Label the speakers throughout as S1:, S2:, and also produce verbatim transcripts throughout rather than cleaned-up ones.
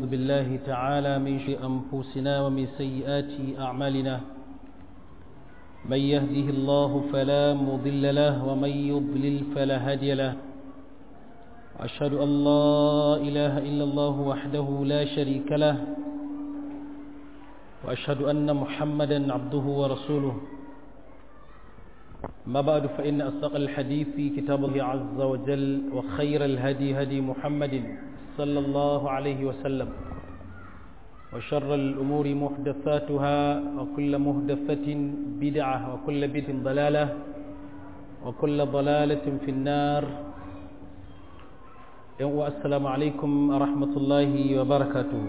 S1: بالله تعالى من شر أنفسنا ومن سيئات أعمالنا من يهده الله فلا مضل له ومن يضلل فلا هادي له وأشهد أن لا إله إلا الله وحده لا شريك له وأشهد أن محمدا عبده ورسوله ما بعد فإن أصدق الحديث في كتاب الله عز وجل وخير الهدي هدي محمد صلى الله عليه وسلم وشر الأمور محدثاتها وكل محدثة بدعة وكل بدعة ضلالة وكل ضلالة في النار. والسلام عليكم ورحمة الله وبركاته.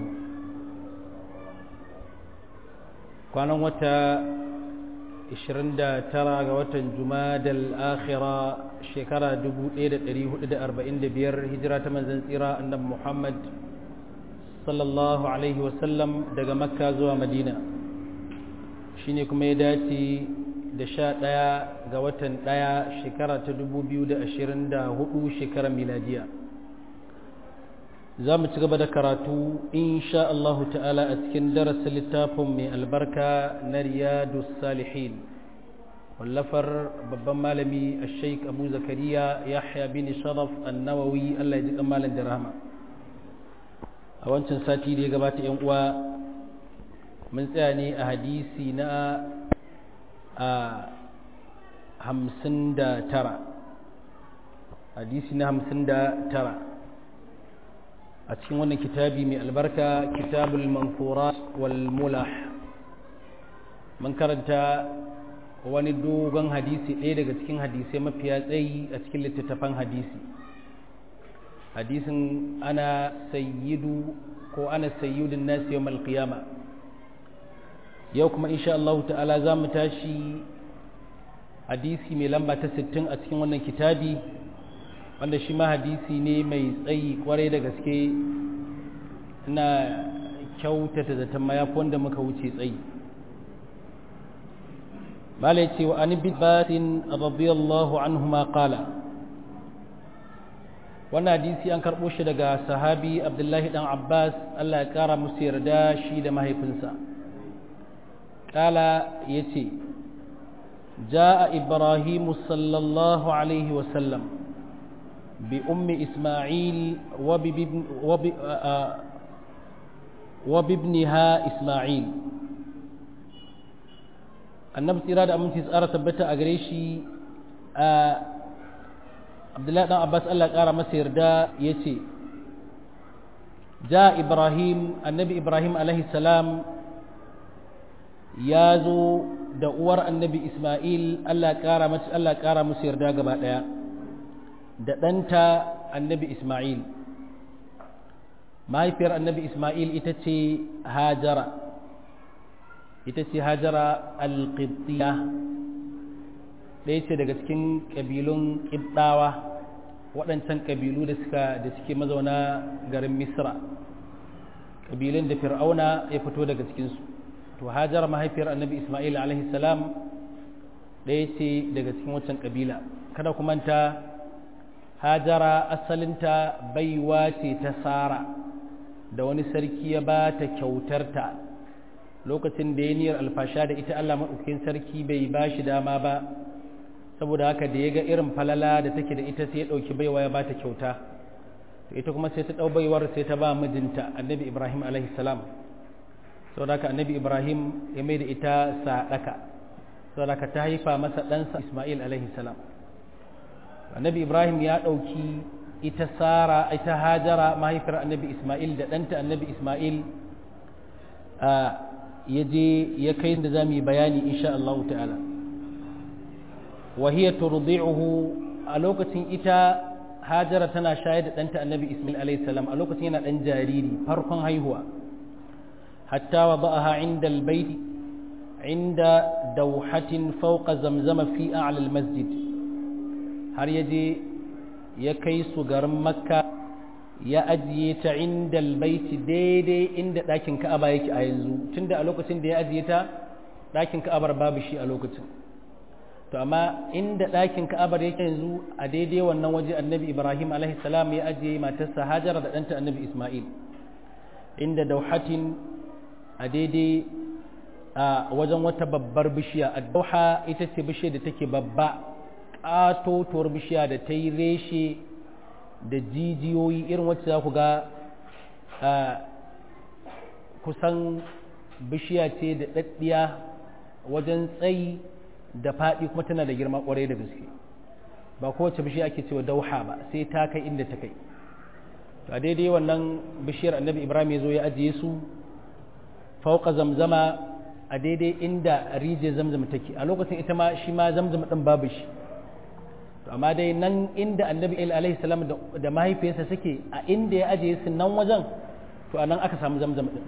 S1: كان وتا ishirin da tara ga watan Jumadal Akhira shekara dubu ɗaya da ɗari hudu da arba'in da biyar hijira ta manzon tsira annabi Muhammad sallallahu alaihi wasallam daga Makka zuwa Madina, shine kuma ya dace da sha ɗaya ga watan ɗaya shekara ta dubu biyu da ashirin da hudu shekarar miladiya. za mu ci gaba da karatu insha Allahu ta'ala a cikin darasin littafin mai albarka na Riyadus Salihin wallafar babban malami Sheikh Abu Zakariya Yahya bin Sharaf An-Nawawi, Allah ya ji malam da rahama. A wancan sati da ya gabata yan uwa mun tsaya ne a hadisi na a hamsin da tara hadisi na hamsin da tara a cikin wannan kitabi mai albarka, kitabul manfurat wal mulah. mun karanta wani dogon hadisi ɗaya daga cikin hadisai mafiya tsayi a cikin littattafan hadisi. hadisin ana sayyidu ko ana sayyidun nasi yawmal qiyama. yau kuma insha Allah ta'ala za mu tashi hadisi mai lamba ta sittin a cikin wannan kitabi, wanda shi ma hadisi ne mai tsayi kwarai da gaske. ina kyautata zaton mayafi wanda muka wuce tsayi. malai ce wa an ibn basin radiyallahu anhuma qala, wannan hadisi an karɓo shi daga sahabi Abdullahi dan Abbas, Allah ya kara musu yarda shi da mahaifinsa. qala yace jaa ibrahimu sallallahu alaihi wa sallam بأم إسماعيل وبابن وب وبابنها إسماعيل. النبي إرادة أمن تسأرة تبت أجريشي عبد الله بن عباس الله قال مسير دا يتي جاء إبراهيم النبي إبراهيم عليه السلام يازو دعور النبي إسماعيل الله قال مس الله قال مسير دا قبل da ɗanta annabi Ismail. mahaifiyar annabi Ismail ita ce Hajara, ita ce Hajara al-Qibtiyya, ɗaya ce daga cikin ƙabilun Qibtawa, waɗancan ƙabilu da suka da suke mazauna garin Misra, ƙabilun da Fir'auna ya fito daga cikinsu. to Hajara mahaifiyar annabi Ismail alaihi salam ɗaya ce daga cikin wancan ƙabila. kada ku manta Hajara asalinta baiwa ce ta Sara da wani sarki ya ba ta kyautarta lokacin da ya niyyar alfasha da ita. Allah maɗaukakin sarki bai ba shi dama ba, saboda haka da ya ga irin falala da take da ita sai ya ɗauki baiwa ya ba ta kyauta. to ita kuma sai ta ɗau baiwar sai ta ba mijinta annabi Ibrahim alaihi salam. saboda haka annabi Ibrahim ya mai da ita saɗaka, saboda haka ta haifa masa ɗansa Ismail alaihi salam. annabi Ibrahim ya ɗauki ita Sara ita Hajara mahaifiyar annabi Ismail da ɗanta annabi Ismail ya je ya kai da za mu yi bayani insha Allah ta'ala. wa hiya turdi'uhu, a lokacin ita Hajara tana shayar da ɗanta annabi Ismail alayhi salam a lokacin yana ɗan jariri farkon haihuwa. hatta wada'aha 'inda al-bayt 'inda dawhatin fawqa zamzama fi a'la al-masjid, har ya je ya kai su garin Makka ya ajiye ta inda albaiti daidai inda ɗakin Ka'aba yake a yanzu, tunda a lokacin da ya ajiye ta ɗakin Ka'abar babu shi a lokacin. to amma inda ɗakin Ka'abar yake yanzu a daidai wannan waje annabi Ibrahim alaihi salam ya ajiye matarsa Hajara da ɗanta annabi Ismail. inda dauhatin a daidai a wajen wata babbar bishiya. Ad-dauha ita ce bishiyar da take babba, ƙatotuwar bishiya da ta yi reshe da jijiyoyi irin wacce za ku ga kusan bishiya ce da ɗaɗɗiya wajen tsayi da faɗi, kuma tana da girma ƙwarai da gaske. Ba kowace bishiya ake cewa dauha ba sai ta kai inda ta kai. To a daidai wannan bishiyar annabi Ibrahim ya zo ya ajiye su fauka zamzama a daidai inda rijiyar zamzam take. A lokacin ita ma shi ma zamzam ɗin babu shi. To amma dai nan inda annabi alaihi salam da mahaifiyarsa suke, a inda ya ajiye su nan wajen, to a nan aka samu zamzam ɗin.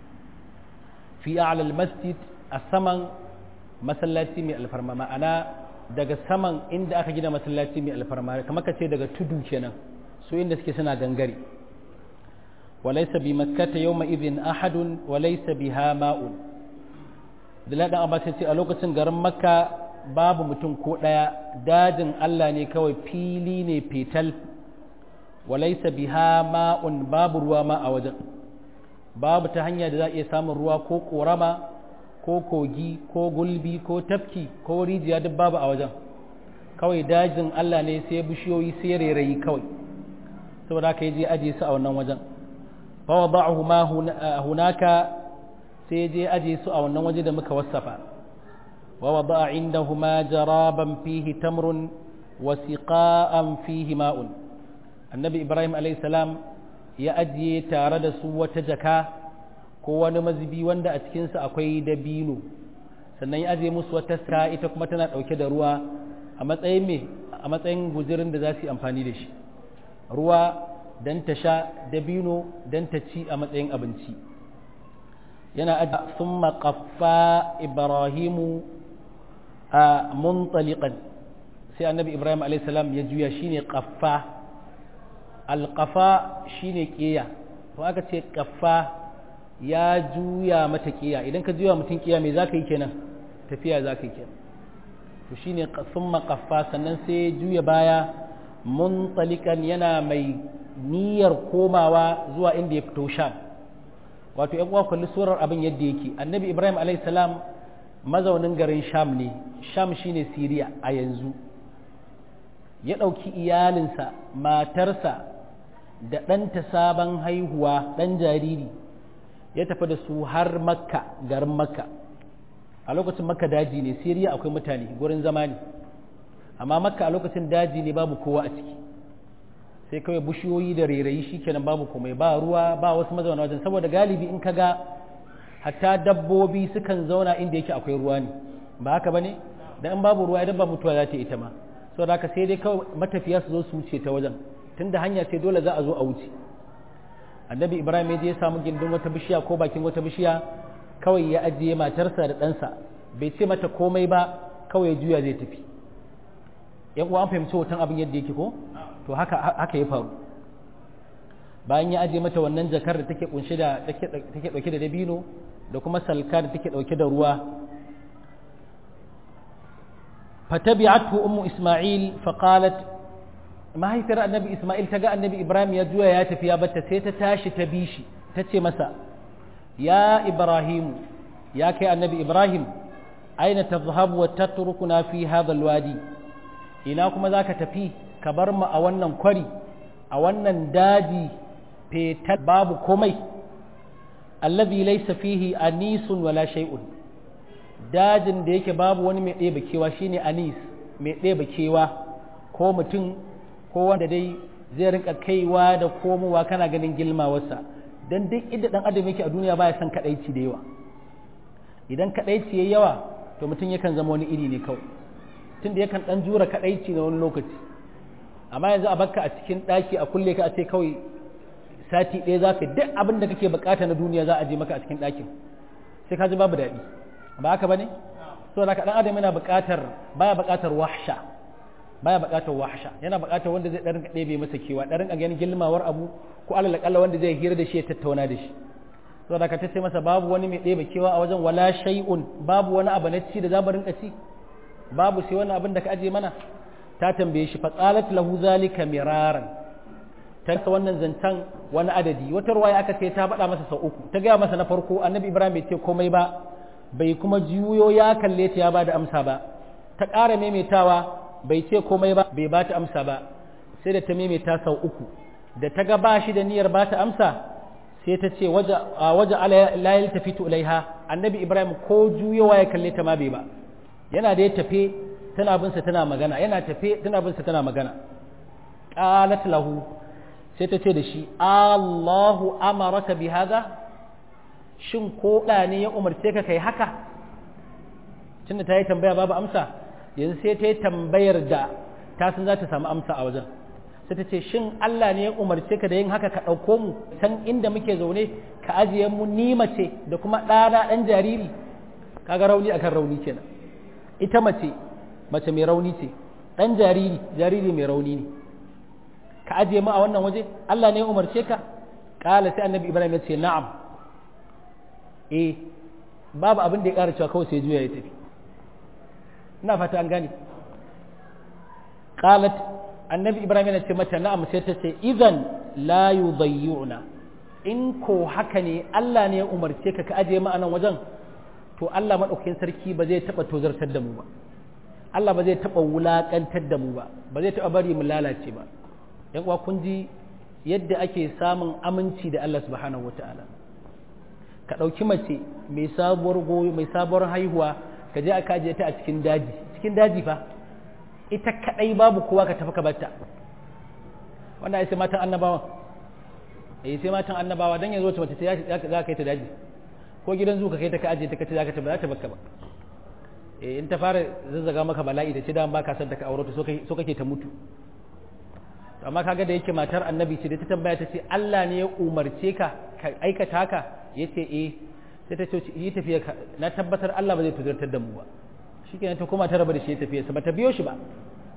S1: Fi a'lal masjid, a saman masallaci mai alfarma, ma'ana daga saman inda aka gina masallaci mai alfarma, kamar ka ce daga tudu kenan, su inda suke suna gangare. Walaysa bi makkata yawma idhin ahadun walaysa biha ma'un. Abdullahi dan Abbas ce a lokacin garin Makka babu mutum ko daya, dajin Allah ne kawai, fili ne fetal. Walaysa biha ma'un, babu ruwa ma a wajen. Babu ta hanya da za a iya samun ruwa ko korama ko kogi ko gulbi ko tafki ko rijiya, duk babu a wajen. Kawai dajin Allah ne, sai bishiyoyi sai rairayi kawai. Saboda haka yaje aje su a wannan wajen. Fa wada'ahu ma hunaka, sai yaje aje su a wannan waje da muka wasafa. Wa wada'a indahuma jaraban fihi tamrun wa siqa'an fihi ma'un. Annabi Ibrahim alayhi salam ya ajiye tare da su wata jaka ko wani mazubi wanda a cikinsa akwai dabino, sannan ya ajiye musu wata ska, ita kuma tana ɗauke da ruwa a matsayin me a matsayin guzirin da za su yi amfani da shi. Ruwa don ta sha, dabino don ta ci a matsayin abinci. Yana ajiye sun maƙaffa Ibrahimu a muntaliƙan, sai annabi Ibrahim alayhi salam ya juya, shine ƙaffa. Alƙafa shine ƙiya, to aka ce ƙaffa ya juya mata ƙiya. Idan ka juya mutum ƙiya me za ka yi kenan? Tafiya za ka yi kenan. To shine summa ƙaffa, sannan sai juya baya muntalikan, yana mai niyyar komawa zuwa inda ya fito Sham. Wato ƴan uwa kullu surar abin yadda yake. Annabi Ibrahim alayhi salam mazaunin garin Sham ne. Sham shine Siriya a yanzu. Ya ɗauki iyalinsa, matarsa da ɗanta sabon haihuwa, ɗan jariri, ya tafi da su har Makka, garin Makka. A lokacin Makka daji ne, Siriya akwai mutane, gurin zama ne. Amma Makka a lokacin daji ne, babu kowa a ciki. Sai kawai bishiyoyi da rairayi, shikenan babu komai, ba ruwa, ba wasu mazauna wajen. Saboda galibi in ka ga hatta dabbobi sukan zauna inda yake akwai ruwa ne. Ba haka ba ne? Da in babu ruwa, idan ba mutuwa za ta ita ma. Saboda haka sai dai kawai matafiya su zo su wuce ta wajen. Tunda hanya ce dole za a zo a wuce. Annabi Ibrahim ya je ya samu gindin wata bishiya ko bakin wata bishiya, kawai ya ajiye matarsa da ɗansa, bai ce mata komai ba, kawai ya juya zai tafi. Yan uwa an fahimci hoton abin yadda yake ko? To haka haka ya faru. Bayan ya ajiye mata wannan jakar da take kunshe da take take dauke da dabino da kuma salka da take dauke da ruwa. Fatabi'athu ummu Isma'il faqalat, mahaifiyar annabi Isma'il ta ga annabi Ibrahim ya juya ya tafi ya batta, sai ta tashi ta bi shi, ta ce masa, ya Ibrahim, ya kai annabi Ibrahim, aina tadhhabu wa tatrukuna fi hadha alwadi, ina kuma zaka tafi ka bar mu a wannan kwari, a wannan daji fetal babu komai, alladhi laysa fihi anisun wala shay'un, dajin da yake babu wani mai ɗeba kewa, shine anis, mai ɗeba kewa, ko mutum ko wanda dai zai rinka kaiwa da komowa kana ganin gilmawarsa. Dan duk inda dan adam yake a duniya baya son kadaici da yawa. Idan kadaici yayi yawa to mutum yakan zama wani iri ne kawai, tunda yakan dan jura kadaici na wani lokaci. Amma yanzu a bakka a cikin daki a kulle ka a ce kawai sati ɗaya za ka duk abin da kake bukata na duniya za a je maka a cikin ɗakin, sai ka ji babu daɗi. Ba haka bane? Saboda haka dan adam yana buƙatar, baya buƙatar wahsha, baya buƙatar wahsha, yana buƙatar wanda zai ɗarin ɗebe masa kewa, ɗarin a ganin gilmawar abu, ko alal akalla wanda zai hira da shi ya tattauna da shi. Saboda haka tace masa babu wani mai ɗebe kewa a wajen, wala shay'un, babu wani abu na ci da za mu rinka ci, babu sai wani abin da ka aje mana. Ta tambaye shi, fa qalat lahu zalika miraran, ta rasa wannan zancen wani adadi, wata ruwaya aka ce ta faɗa masa sau uku, ta gaya masa na farko annabi Ibrahim bai ce komai ba, bai kuma juyo ya kalle ta ya ba da amsa ba, ta ƙara maimaitawa bai ce komai ba, bai ba ta amsa ba, sai da ta maimaita sau uku, da ta ga ba shi da niyyar ba ta amsa sai ta ce waje ala la yaltafitu ilaiha, annabi Ibrahim ko juyowa ya kalle ta ma bai ba, yana da ya tafe tana bin sa tana magana, yana tafe tana bin sa tana magana. Qalat lahu, sai ta ce da shi Allahu amaraka bi hada, shin ko da ne ya umarce ka kai haka? Tunda ta yi tambaya babu amsa, yanzu sai ta yi tambayar da ta san za ta samu amsa a wajen, sai ta ce shin Allah ne ya umarce ka da yin haka, ka ɗauko mu can inda muke zaune ka ajiye mu ni mace da kuma ɗana ɗan jariri? Kaga rauni akan rauni kenan. Ita mace mace mai rauni ce, ɗan jariri jariri mai rauni ne, ka ajiye mu a wannan waje? Allah ne ya umarce ka? Kala sai annabi Ibrahim ya ce na'am, eh, babu abin da ya ƙara cewa kawai sai juya ya tafi. Ina fata an gane. Qalat, annabi Ibrahim yana ce mata na'am, sai ta ce idan la yudayyuna, in ko haka ne Allah ne ya umarce ka ka ajiye mu a nan wajen, to Allah madaukakin sarki ba zai taba tozartar da mu ba, Allah ba zai taba wulakantar da mu ba, ba zai taba bari mu lalace ba. Yan uwa kun ji yadda ake samun aminci da Allah subhanahu wataala. Ka ɗauki mace mai sabuwar goyo mai sabuwar haihuwa ka je aka ajiye ta a cikin daji, cikin daji fa ita kadai babu kowa, ka tafi ka barta. Wannan ai sai matan annabawa, eh sai matan annabawa dan yanzu mace ce za ka kai ta daji, ko gidan zuwa ka kai ta ka ajiye ta kace za ka tafi, za ta baka ba. Eh in ta fara zazzaga maka bala'i da ce da ba ka san ta ka aure ta so kai so kake ta mutu. Amma kaga da yake matar annabi ce da ta tambaya ta ce Allah ne ya umarce ka ka aikata haka, yace eh, sai ta ce yi tafiya, na tabbatar Allah ba zai tuzartar da mu ba. Shikenan ta koma ta raba da shi tafiya, sa bata biyo shi ba.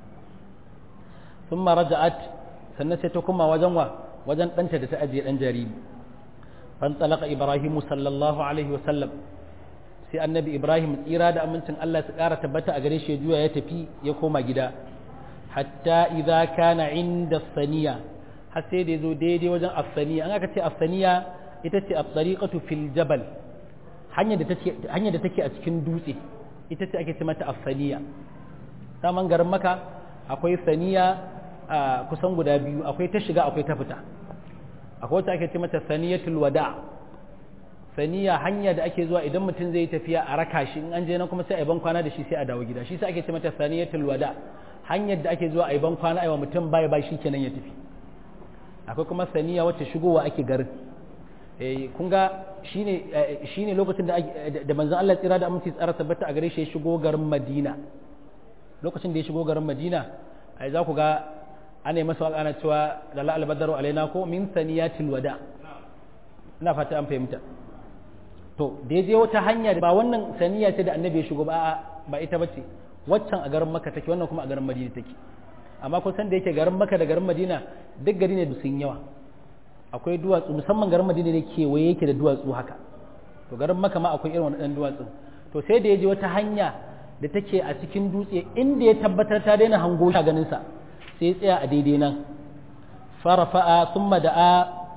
S1: Thumma raja'at, sannan sai ta koma wajen wa wajen danta da ta ajiye dan jariri. Fan talaqa Ibrahim sallallahu alaihi wa sallam, sai annabi Ibrahim tsira da amincin Allah su ƙara tabbata a gare shi ya juya ya tafi ya koma gida. Hatta idza kana inda saniya, har sai da yazo daidai wajen afsaniya. An aka ce afsaniya ita ce at-tariqatu fil jabal, hanyar da take hanyar da take a cikin dutse, ita ce ake ce mata afsaniya. Saman garin Makka akwai saniya a kusan guda biyu, akwai ta shiga akwai ta fita. Akwai wata ake ce mata saniyatul wada', saniya hanya da ake zuwa idan mutum zai tafiya a raka shi, in an je nan kuma sai a ban kwana da shi sai a dawo gida, shi sai ake ce mata saniyatul wada', hanyar da ake zuwa a ban kwana a mutum baya ba shi kenan ya tafi. Akwai kuma saniya wacce shigowa ake garin, eh kun ga shine shine lokacin da da manzon Allah tsira da aminci tsara tabbata a gare shi ya shigo garin Madina. Lokacin da ya shigo garin Madina, ai za ku ga ana yi masa waka ana cewa lalla albadaru alaina ko min saniyatil wada. Ina fata an fahimta. To da ya je wata hanya ba wannan saniya ce da annabi ya shigo ba, ba ita bace, waccan a garin Makka take, wannan kuma a garin Madina take. Amma kun san da yake garin Makka da garin Madina duk gari ne da sun yawa, akwai duwatsu, musamman garin Madina ne kewaye yake da duwatsu haka, to garin Makka ma akwai irin wannan duwatsu. To sai da ya je wata hanya da take a cikin dutse inda ya tabbatar ta daina hango shi a ganin sa, sai ya tsaya a daidai nan. Farafa'a thumma da'a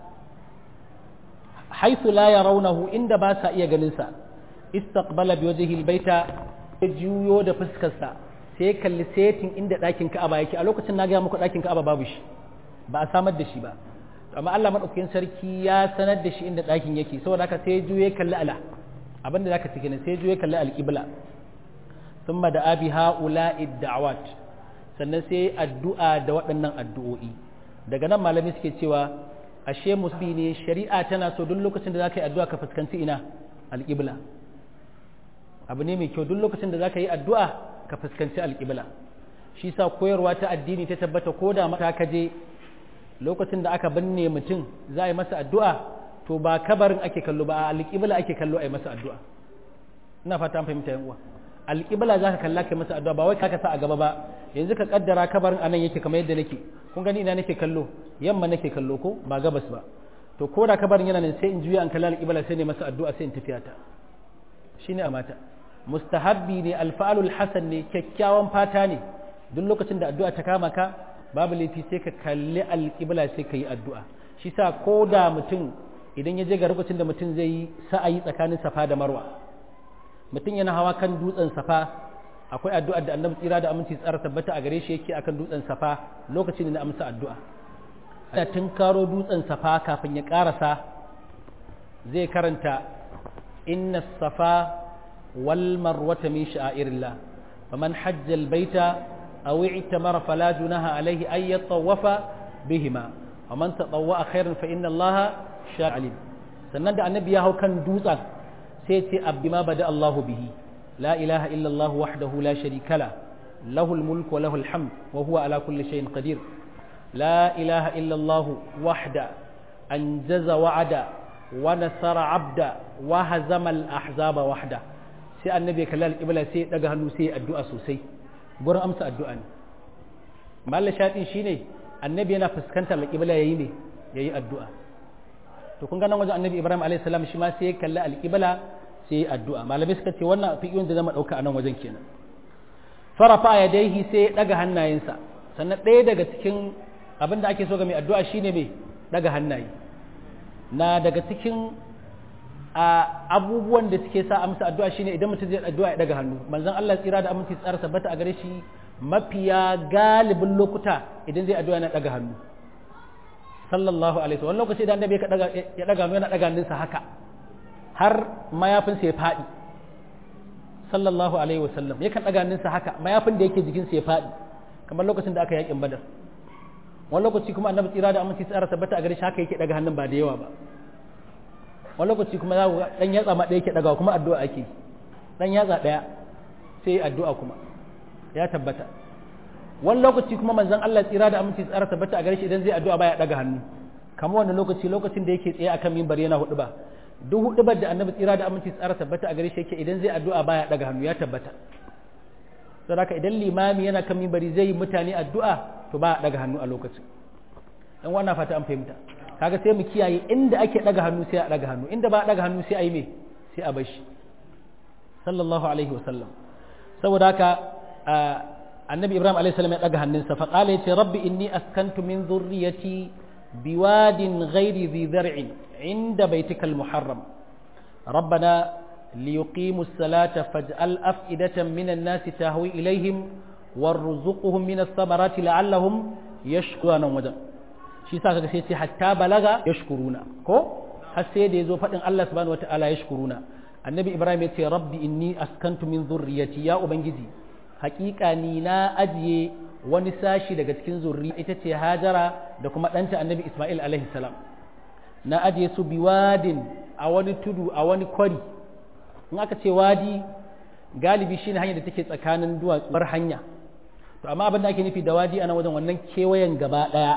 S1: haythu la yarawnahu, inda ba sa iya ganin sa. Istaqbala bi wajhihi albayta, ya juyo da fuskar sa sai ya kalli setin inda ɗakin Ka'aba yake. A lokacin na ga muku ɗakin Ka'aba babu shi, ba a samar da shi ba, amma Allah madaukakin sarki ya sanar da shi inda ɗakin yake, saboda haka sai ya juyo ya kalli ala, abinda zaka ci kenan, sai ya juyo ya kalli alqibla. Thumma da abi ha'ula'i da'awat, sannan sai addu'a da waɗannan addu'o'i. Daga nan malami suke cewa ashe musbi ne, shari'a tana so duk lokacin da zaka yi addu'a ka fuskanci ina alqibla. Abu ne mai kyau duk lokacin da zaka yi addu'a ka fuskanci alqibla. Shi sa koyarwa ta addini ta tabbata ko da mata ka je lokacin da aka binne mutum za a yi masa addu'a, to ba kabarin ake kallo ba, alqibla ake kallo a yi masa addu'a. Ina fata an fahimta yan uwa. Alƙibla za ka kalla kai masa addu'a, ba wai ka sa a gaba ba. Yanzu ka kaddara kabarin anan yake kamar yadda nake, kun gani ina nake kallo, yamma nake kallo ko ba gabas ba. To ko da kabarin yana nan sai in juya an kalla alƙibla sai ne masa addu'a sai in tafiya ta. Shine amata. Mustahabbi ne, alfa'alul hasan ne, kyakkyawan fata ne. Duk lokacin da addu'a ta kama ka babu laifi sai ka kalli alƙibla sai ka yi addu'a shi sa ko da mutum idan ya je ga lokacin da mutum zai yi sa'ayi tsakanin safa da marwa mutum yana hawa kan dutsen safa akwai addu'ar da annabi tsira da aminci tsara tabbata a gare shi yake akan dutsen safa lokacin da amsa addu'a da tun karo dutsen safa kafin ya karasa zai karanta inna safa wal marwata min sha'irillah faman hajja al baita aw i'tamara fala junaha alayhi ay yatawafa bihima waman tatawwa khairan fa inna allaha sha'alim sannan da annabi ya hau kan dutsen sai ce abdima bada Allahu bihi la ilaha illa Allah wahdahu la sharika la lahu al-mulku wa lahu al-hamd wa huwa ala kulli shay'in qadir la ilaha illa Allah wahda anjaza wa'ada wa nasara 'abda wa hazama al-ahzaba wahda sai annabi kallal qibla sai daga hannu sai addu'a sosai gurin amsa addu'a ne mallan shaɗin shine annabi yana fuskantar al-qibla yayi ne yayi addu'a to kun ga nan wajen annabi Ibrahim alayhi salam shi ma sai ya kalli al-qibla sai addu'a malamai suka ce wannan fiqhun da zama dauka a nan wajen kenan farafa yadayhi sai ya daga hannayensa sannan ɗaya daga cikin abinda ake so ga mai addu'a shine mai daga hannaye na daga cikin abubuwan da suke sa amsa addu'a shine idan mutum zai addu'a ya daga hannu manzon Allah tsira da aminci tsara tabbata a gare shi mafiya galibin lokuta idan zai addu'a yana daga hannu sallallahu alaihi wasallam lokaci da annabi ya daga hannu yana daga hannunsa haka har mayafinsa ya faɗi sallallahu alaihi wasallam yakan ɗaga hannunsa haka mayafin da yake jikinsa ya faɗi kamar lokacin da aka yakin badar wani lokaci kuma annabi tsira da aminci tsara tabbata a gare shi haka yake ɗaga hannun ba da yawa ba wani lokaci kuma za ku ga ɗan yatsa ma ɗaya yake ɗagawa kuma addu'a ake ɗan yatsa ɗaya sai addu'a kuma ya tabbata wani lokaci kuma manzon Allah tsira da aminci tsara tabbata a gare shi idan zai addu'a baya ɗaga hannu kamar wani lokaci lokacin da yake tsaye akan mimbar yana hudu ba duk hudubar da annabi tsira da aminci tsara tabbata a gare shi yake idan zai addu'a baya daga hannu ya tabbata saboda idan limami yana kan minbari zai yi mutane addu'a to ba daga hannu a lokacin dan wannan fata an fahimta kaga sai mu kiyaye inda ake daga hannu sai a daga hannu inda ba daga hannu sai a yi me sai a bashi sallallahu alaihi wasallam saboda haka annabi ibrahim alaihi salam ya daga hannunsa fa qala yace rabbi inni askantu min dhurriyyati biwadin ghairi dhi zar'in عند بيتك المحرم ربنا ليقيموا الصلاة فاجعل أفئدة من الناس تهوي إليهم وارزقهم من الثمرات لعلهم يشكرون وجه shi sa kaga sai ce hatta balaga yashkuruna ko har sai da yazo fadin Allah subhanahu wataala yashkuruna annabi ibrahim yace rabbi inni askantu min dhurriyyati ya ubangiji haƙiƙa ni na ajiye wani sashi daga cikin zurri ita ce hajara da kuma ɗanta annabi isma'il alaihi salam na ajiye su biwadin a wani tudu a wani kwari in aka ce wadi galibi shine hanyar da take tsakanin duwatsuwar hanya to amma abin da ake nufi da wadi ana wajen wannan kewayen gaba daya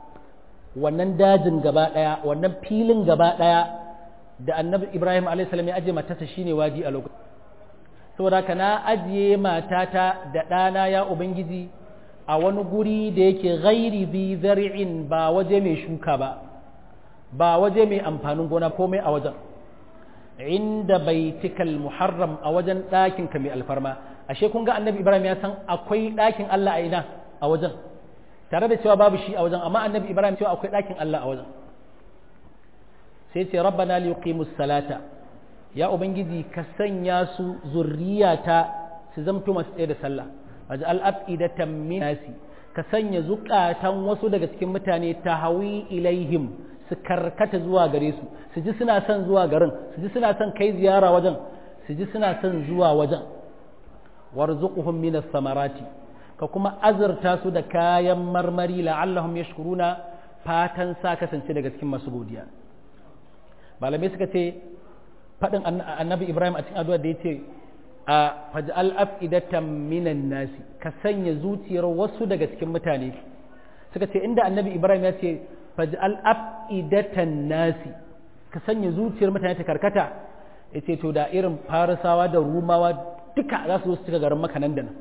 S1: wannan dajin gaba daya wannan filin gaba daya da annabi ibrahim alaihi salam ya ajiye matarsa shine wadi a lokacin saboda haka na ajiye matata da ɗana ya ubangiji a wani guri da yake ghairi bi zar'in ba waje mai shuka ba ba waje mai amfanin gona komai a wajen inda baitikal muharram a wajen ɗakin ka mai alfarma ashe kun ga annabi ibrahim ya san akwai ɗakin Allah a ina a wajen tare da cewa babu shi a wajen amma annabi ibrahim cewa akwai ɗakin Allah a wajen sai ce rabbana liyuqimus salata ya ubangiji ka sanya su zurriyata su zamto masu tsaye da sallah waj'al afidatan min nasi ka sanya zukatan wasu daga cikin mutane tahawi ilaihim su karkata zuwa gare su su ji suna son zuwa garin su ji suna son kai ziyara wajen su ji suna son zuwa wajen warzuquhum minas samarati ka kuma azurta su da kayan marmari la'allahum yashkuruna fatan sa kasance daga cikin masu godiya malamai suka ce fadin annabi Ibrahim a cikin addu'a da yace a faj'al afidatan minan nasi ka sanya zuciyar wasu daga cikin mutane suka ce inda annabi Ibrahim ya ce faj'al afidatan nasi ka sanya zuciyar mutane ta karkata yace to da irin farisawa da rumawa duka za su zo su cika garin maka nan da nan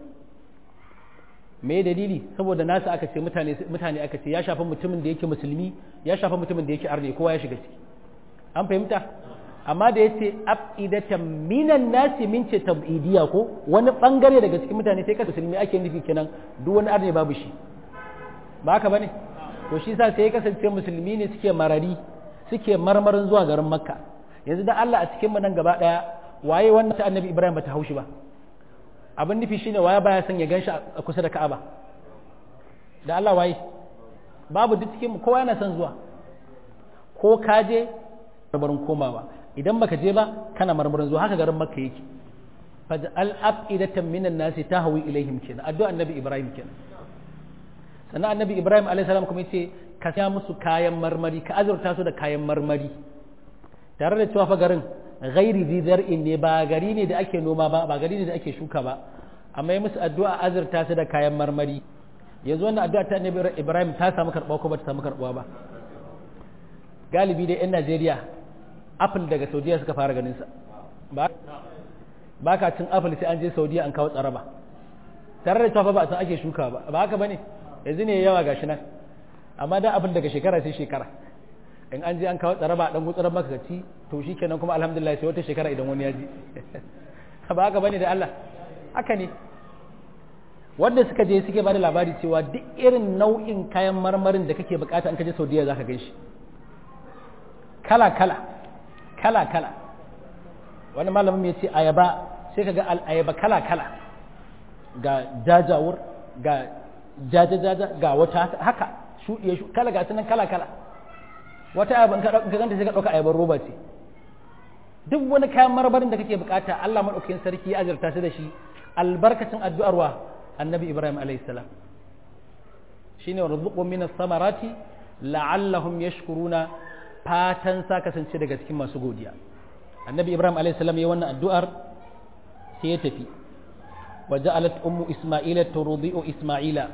S1: me dalili saboda nasu aka ce mutane mutane aka ce ya shafi mutumin da yake musulmi ya shafi mutumin da yake arne kowa ya shiga ciki an fahimta amma da yace afidatan minan nasi min ce tab'idiya ko wani bangare daga cikin mutane sai ka musulmi ake nufi kenan duk wani arne babu shi ba haka bane to shi sa sai ya kasance musulmi ne suke marari suke marmarin zuwa garin makka yanzu da Allah a cikin mu nan gaba daya waye wannan ta annabi ibrahim bata haushi ba abin nufi shine waye baya son ya ganshi a kusa da ka'aba da Allah waye babu duk cikin mu kowa yana son zuwa ko ka je marmarin komawa idan baka je ba kana marmarin zuwa haka garin makka yake faj'al af'idatan minan nasi tahwi ilaihim kenan addu'a annabi ibrahim kenan sannan annabi ibrahim alayhi salam kuma yace ka saya musu kayan marmari ka azurta su da kayan marmari tare da cewa fa garin ghairi zizar'in ne ba gari ne da ake noma ba ba gari ne da ake shuka ba amma ya musu addu'a azurta su da kayan marmari yanzu wannan addu'a ta annabi ibrahim ta samu karɓa ko ba ta samu karɓa ba galibi dai yan najeriya apple daga saudiya suka fara ganin sa ba ba ka cin apple sai an je saudiya an kawo tsaraba tare da cewa ba a san ake shuka ba ba haka bane yanzu ne yawa gashi nan amma da apple daga shekara sai shekara in an je an kawo tsaraba dan gutsuran maka ci to shikenan kuma alhamdulillah sai wata shekara idan wani ya ji ba haka bane da Allah haka ne wanda suka je suke bada labari cewa duk irin nau'in kayan marmarin da kake bukata in ka je saudiya zaka gan shi kala kala kala kala wani malamin ya ce ayaba sai ka ga ayaba kala-kala ga jajawur ga jajajaja ga wata haka shuɗiye shu kala ga sunan kala-kala wata ayaba ka ganta sai ka ɗauka ayaban roba ce duk wani kayan marmarin da kake bukata Allah maɗaukakin sarki ya azurta su da shi albarkacin addu'arwa annabi Ibrahim alayhi salam shine warzuqhum minas samarati la'allahum yashkuruna fatan sa kasance daga cikin masu godiya annabi ibrahim alayhi salam ya wannan addu'ar sai ya tafi wa ja'alat ummu isma'ila turdi'u isma'ila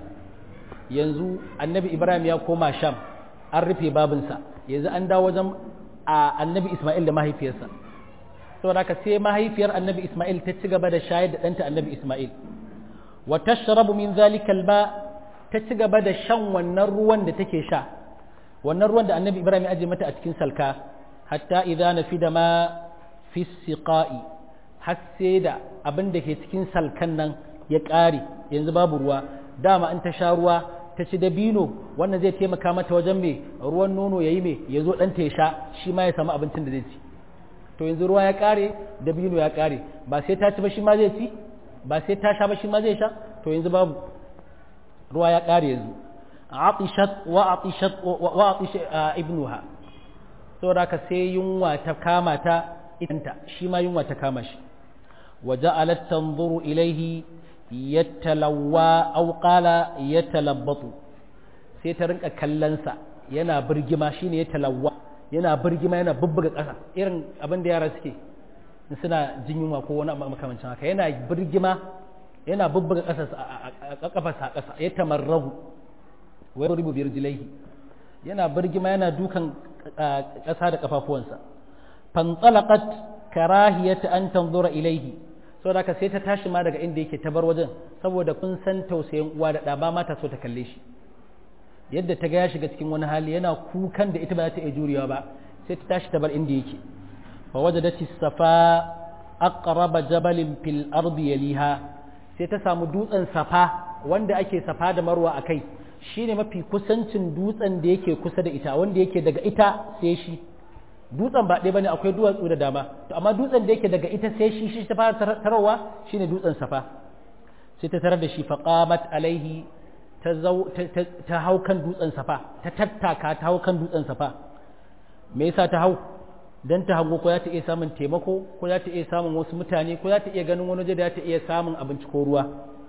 S1: yanzu annabi ibrahim ya koma sham an rufe babinsa yanzu an dawo wajen annabi isma'il da mahaifiyarsa saboda haka sai mahaifiyar annabi isma'il ta ci gaba da shayar da ɗanta annabi isma'il wa tashrabu min zalika alba ta ci gaba da shan wannan ruwan da take sha wannan ruwan da annabi ibrahim ya aje mata a cikin salka hatta idza nafida ma fi siqa'i har sai da abin da ke cikin salkan nan ya ƙare yanzu babu ruwa dama in ta sha ruwa ta ci dabino wannan zai taimaka mata wajen me ruwan nono yayi me ya zo ɗanta ya sha shi ma ya samu abincin da zai ci to yanzu ruwa ya ƙare dabino ya ƙare ba sai ta ci ba shi ma zai ci ba sai ta sha ba shi ma zai sha to yanzu babu ruwa ya ƙare yanzu atishat wa atishat wa atish ibnuha saboda ka sai yunwa ta kama ta itanta shi ma yunwa ta kama shi wa ja'alat tanzuru ilayhi yatalawwa aw qala yatalabbatu sai ta rinka kallon sa yana birgima shine yatalawwa yana birgima yana bubbuga ƙasa irin abin da yara suke suna jin yunwa ko wani makamancin haka yana birgima yana bubbuga ƙasa a kafarsa a ƙasa yatamarrahu wa yuribu bi rijlaihi yana birgima yana dukan ƙasa da kafafuwansa fantalaqat karahiyata an tanzura ilaihi saboda ka sai ta tashi ma daga inda yake ta bar wajen saboda kun san tausayin uwa da ɗa ba mata so ta kalle shi yadda ta ga ya shiga cikin wani hali yana kukan da ita ba za ta iya jurewa ba sai ta tashi ta bar inda yake fa wajadati safa aqraba jabalin fil ardi yaliha sai ta samu dutsen safa wanda ake safa da marwa akai shine mafi kusancin dutsen da yake kusa da ita wanda yake daga ita sai shi dutsen ba ɗaya bane akwai duwatsu da dama to amma dutsen da yake daga ita sai shi shi ta fara tarawa shine dutsen safa sai ta tarar da shi faqamat alaihi ta ta hau kan dutsen safa ta tattaka ta hau kan dutsen safa me yasa ta hau dan ta hango ko za ta iya samun taimako ko za ta iya samun wasu mutane ko za ta iya ganin wani waje da za ta iya samun abinci ko ruwa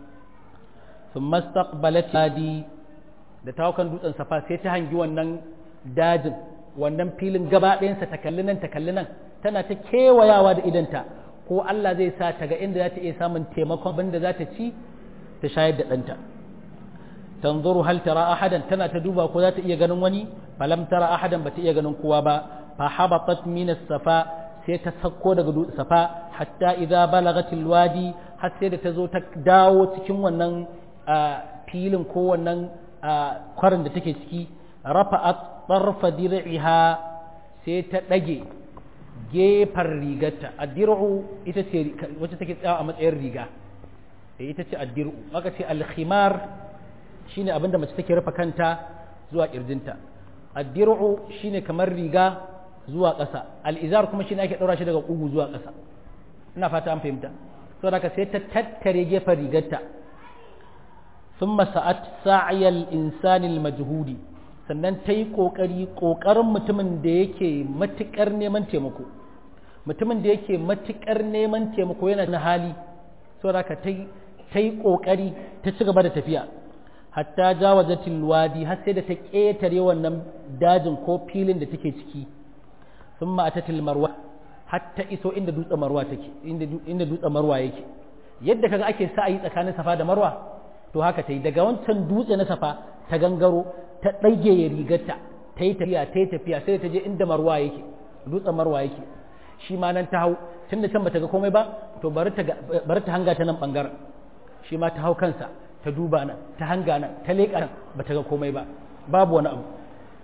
S1: thumma istaqbalat hadi da ta hau kan dutsen safa sai ta hangi wannan dajin wannan filin gaba ɗayansa ta kalli nan ta kalli nan tana ta kewayawa da idanta ko Allah zai sa ta ga inda za ta iya samun taimakon abin da za ta ci ta shayar da ɗanta tanzuru hal tara ahadan tana ta duba ko za ta iya ganin wani falam tara ahadan ba ta iya ganin kowa ba fa habatat min as-safa sai ta sako daga dutsen safa hatta idza balagat al-wadi har sai da ta zo ta dawo cikin wannan filin ko wannan kwarin da take ciki rafa'at tarfa dir'iha sai ta dage gefar rigarta addir'u ita ce wacce take tsaya a matsayin riga eh ita ce addir'u aka ce al-khimar shine abinda mace take rufe kanta zuwa kirjinta ad-dir'u shine kamar riga zuwa ƙasa al-izar kuma shine ake daura shi daga kugu zuwa ƙasa ina fata an fahimta saboda haka sai ta tattare gefen rigarta thumma sa'at sa'yal insani al-majhudi sannan ta yi ƙoƙari ƙoƙarin mutumin da yake matuƙar neman taimako mutumin da yake matuƙar neman taimako yana na hali saboda haka ta yi ƙoƙari ta ci gaba da tafiya hatta jawazatil wadi har sai da ta ƙetare wannan dajin ko filin da take ciki thumma atatil marwa hatta iso inda dutsen marwa take inda inda dutsen marwa yake yadda kaga ake sa'ayi tsakanin safa da marwa to haka ta yi daga wancan dutse na safa ta gangaro ta ɗage ya rigarta ta yi tafiya ta yi tafiya sai ta je inda marwa yake dutsen marwa yake shi ma nan ta hau tun da can bata ga komai ba to bari ta hanga ta nan ɓangaren shi ma ta hau kansa ta duba nan ta hanga nan ta leƙa nan bata ga komai ba babu wani abu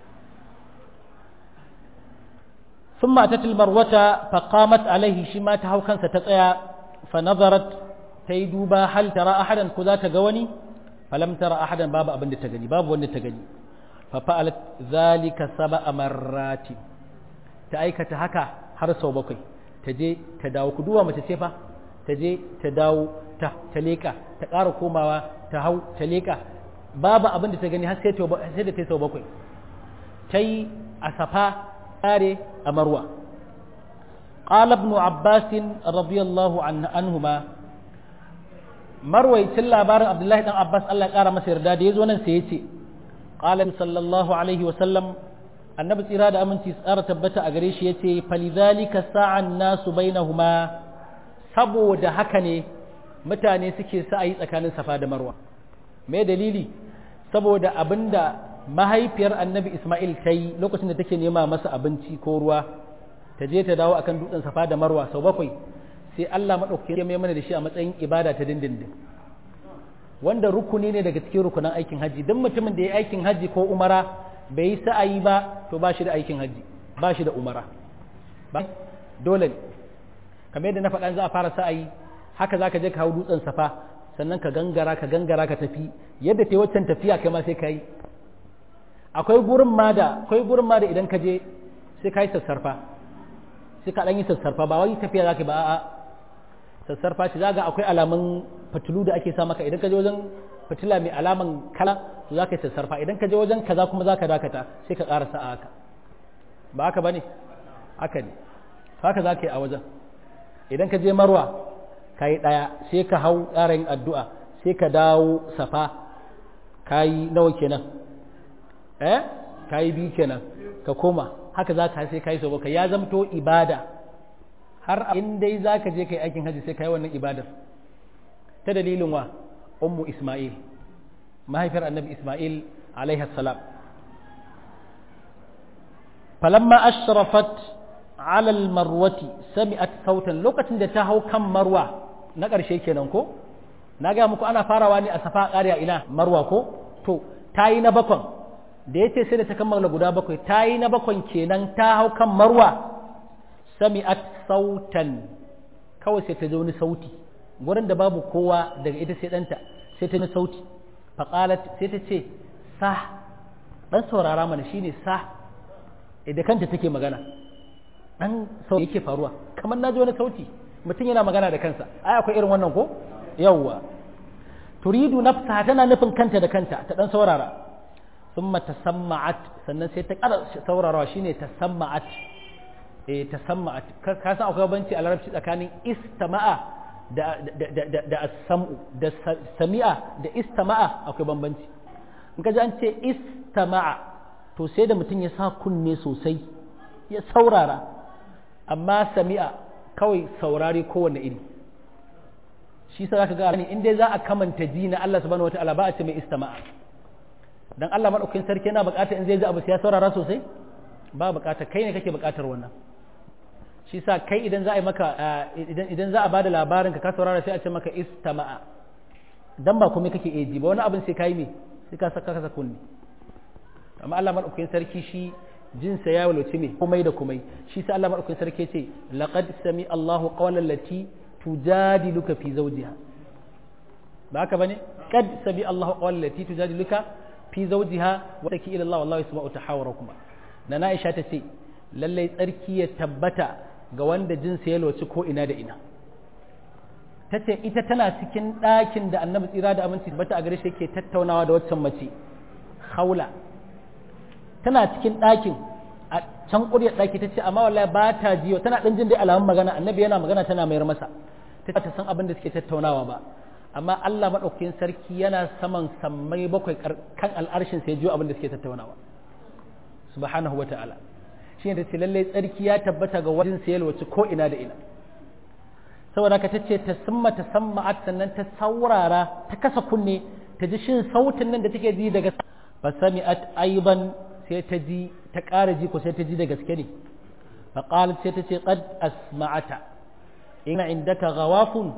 S1: sun matatil marwata faqamat alaihi shi ma ta hau kansa ta tsaya fa nazarat ta yi duba hal tara ahadan ko za ta ga wani falam tara ahadan babu abin da ta gani babu wanda ta gani fa fa'alat zalika sab'a marrati ta aikata haka har sau bakwai ta je ta dawo ku duba mace ce fa ta je ta dawo ta ta leka ta ƙara komawa ta hau ta leka babu abin da ta gani har sai ta sai da ta sau bakwai ta yi a safa tare a marwa qala ibn abbas radiyallahu anhuma marwaicin labarin abdullahi dan abbas Allah ya kara masa yarda da yazo nan sai yace qala sallallahu alaihi wa sallam annabi tsira da aminci tsara tabbata a gare shi yace falidhalika sa'an nasu bainahuma saboda haka ne mutane suke sa'ayi tsakanin safa da marwa me dalili saboda abinda mahaifiyar annabi isma'il ta yi lokacin da take nema masa abinci ko ruwa ta je ta dawo akan dutsen safa da marwa sau bakwai sai Allah maɗauki ya mai mana da shi a matsayin ibada ta dindindin wanda rukuni ne daga cikin rukunan aikin haji don mutumin da ya aikin haji ko umara bai yi sa'ayi ba to ba shi da aikin haji ba shi da umara ba dole ne kamar yadda na faɗa za a fara sa'ayi haka za ka je ka hau dutsen safa sannan ka gangara ka gangara ka tafi yadda ta yi waccan tafiya kai ma sai ka yi akwai gurin ma da akwai gurin ma da idan ka je sai ka yi sassarfa sai ka ɗan yi sassarfa ba wai tafiya za ka ba a'a sassarfa ce za ga akwai alamun fitilu da ake sa maka idan ka je wajen fitila mai alaman kala to za ka yi sassarfa idan ka je wajen kaza kuma za ka dakata sai ka ƙarasa a haka ba haka ba ne haka ne haka za ka yi a wajen idan ka je marwa ka yi ɗaya sai ka hau ƙarin addu'a sai ka dawo safa ka yi nawa kenan eh ka yi biyu kenan ka koma haka za ka sai ka yi sau bakwai ya zamto ibada har in dai za ka je ka yi aikin hajji sai ka yi wannan ibadar ta dalilin wa ummu isma'il mahaifiyar annabi isma'il alaihi salam falamma ashrafat ala almarwati sami'at sautan lokacin da ta hau kan marwa na ƙarshe kenan ko na ga muku ana farawa ne a safa ƙariya ina marwa ko to ta yi na bakon da ya ce sai da ta kammala guda bakwai ta yi na bakon kenan ta hau kan marwa sami'at sautan kawai sai ta ji wani sauti gurin da babu kowa daga ita sai ɗanta sai ta ji sauti faƙalat sai ta ce sa ɗan saurara mana shine sa idan kanta take magana ɗan sauti yake faruwa kamar na ji wani sauti mutum yana magana da kansa ai akwai irin wannan ko yawwa turidu nafsa tana nufin kanta da kanta ta ɗan saurara ثم تسمعت sannan sai ta ƙara saurarawa shine tasamma'at eh tasamma'at ka san akwai banci a larabci tsakanin istama'a da da da da as-sam'u da sami'a da istama'a akwai bambanci in ka ji an ce istama'a to sai da mutum ya sa kunne sosai ya saurara amma sami'a kawai saurare kowanne iri shi sa zaka ga in dai za a kamanta ji na Allah subhanahu wataala ba a ce mai istama'a dan Allah madaukakin sarki yana bukata in zai ji abu sai ya saurara sosai ba bukata kai ne kake bukatar wannan shi sa kai idan za a yi maka idan idan za a bada labarin ka ka saurara sai a ce maka istama'a dan ba komai kake eji ba wani abin sai kai me sai ka saka ka kunni amma Allah madaukakin sarki shi jinsa ya walace me komai da komai shi sa Allah madaukakin sarki ce laqad sami Allahu qawlan lati tujadiluka fi zawjiha ba haka bane qad sami Allahu qawlati tujadiluka fi zawjiha wa taki ila Allah wallahu yasma'u tahawurakuma na Aisha ta ce lalle tsarki ya tabbata ga wanda jinsa ya loci ko ina da ina tace ita tana cikin ɗakin da Annabi tsira da aminci tabbata a gare shi yake tattaunawa da waccan mace Khawla tana cikin ɗakin a can ƙuryar ɗaki ta ce amma wallahi ba ta jiyo tana ɗan jin dai alamun magana Annabi yana magana tana mayar masa ta ta san abin da suke tattaunawa ba amma Allah maɗaukakin sarki yana saman sammai bakwai kan al'arshin sai jiyo abin da suke tattaunawa subhanahu wa ta'ala shi ne ta ce lallai tsarki ya tabbata ga wajen sayar wacce ko ina da ina saboda ka ta ce ta samma ta samma sannan ta saurara ta kasa kunne ta ji shin sautin nan da take ji daga fa sami'at aiban sai ta ji ta ƙara ji ko sai ta ji da gaske ne fa qalat sai ta ce qad asma'ata ina indaka ghawafun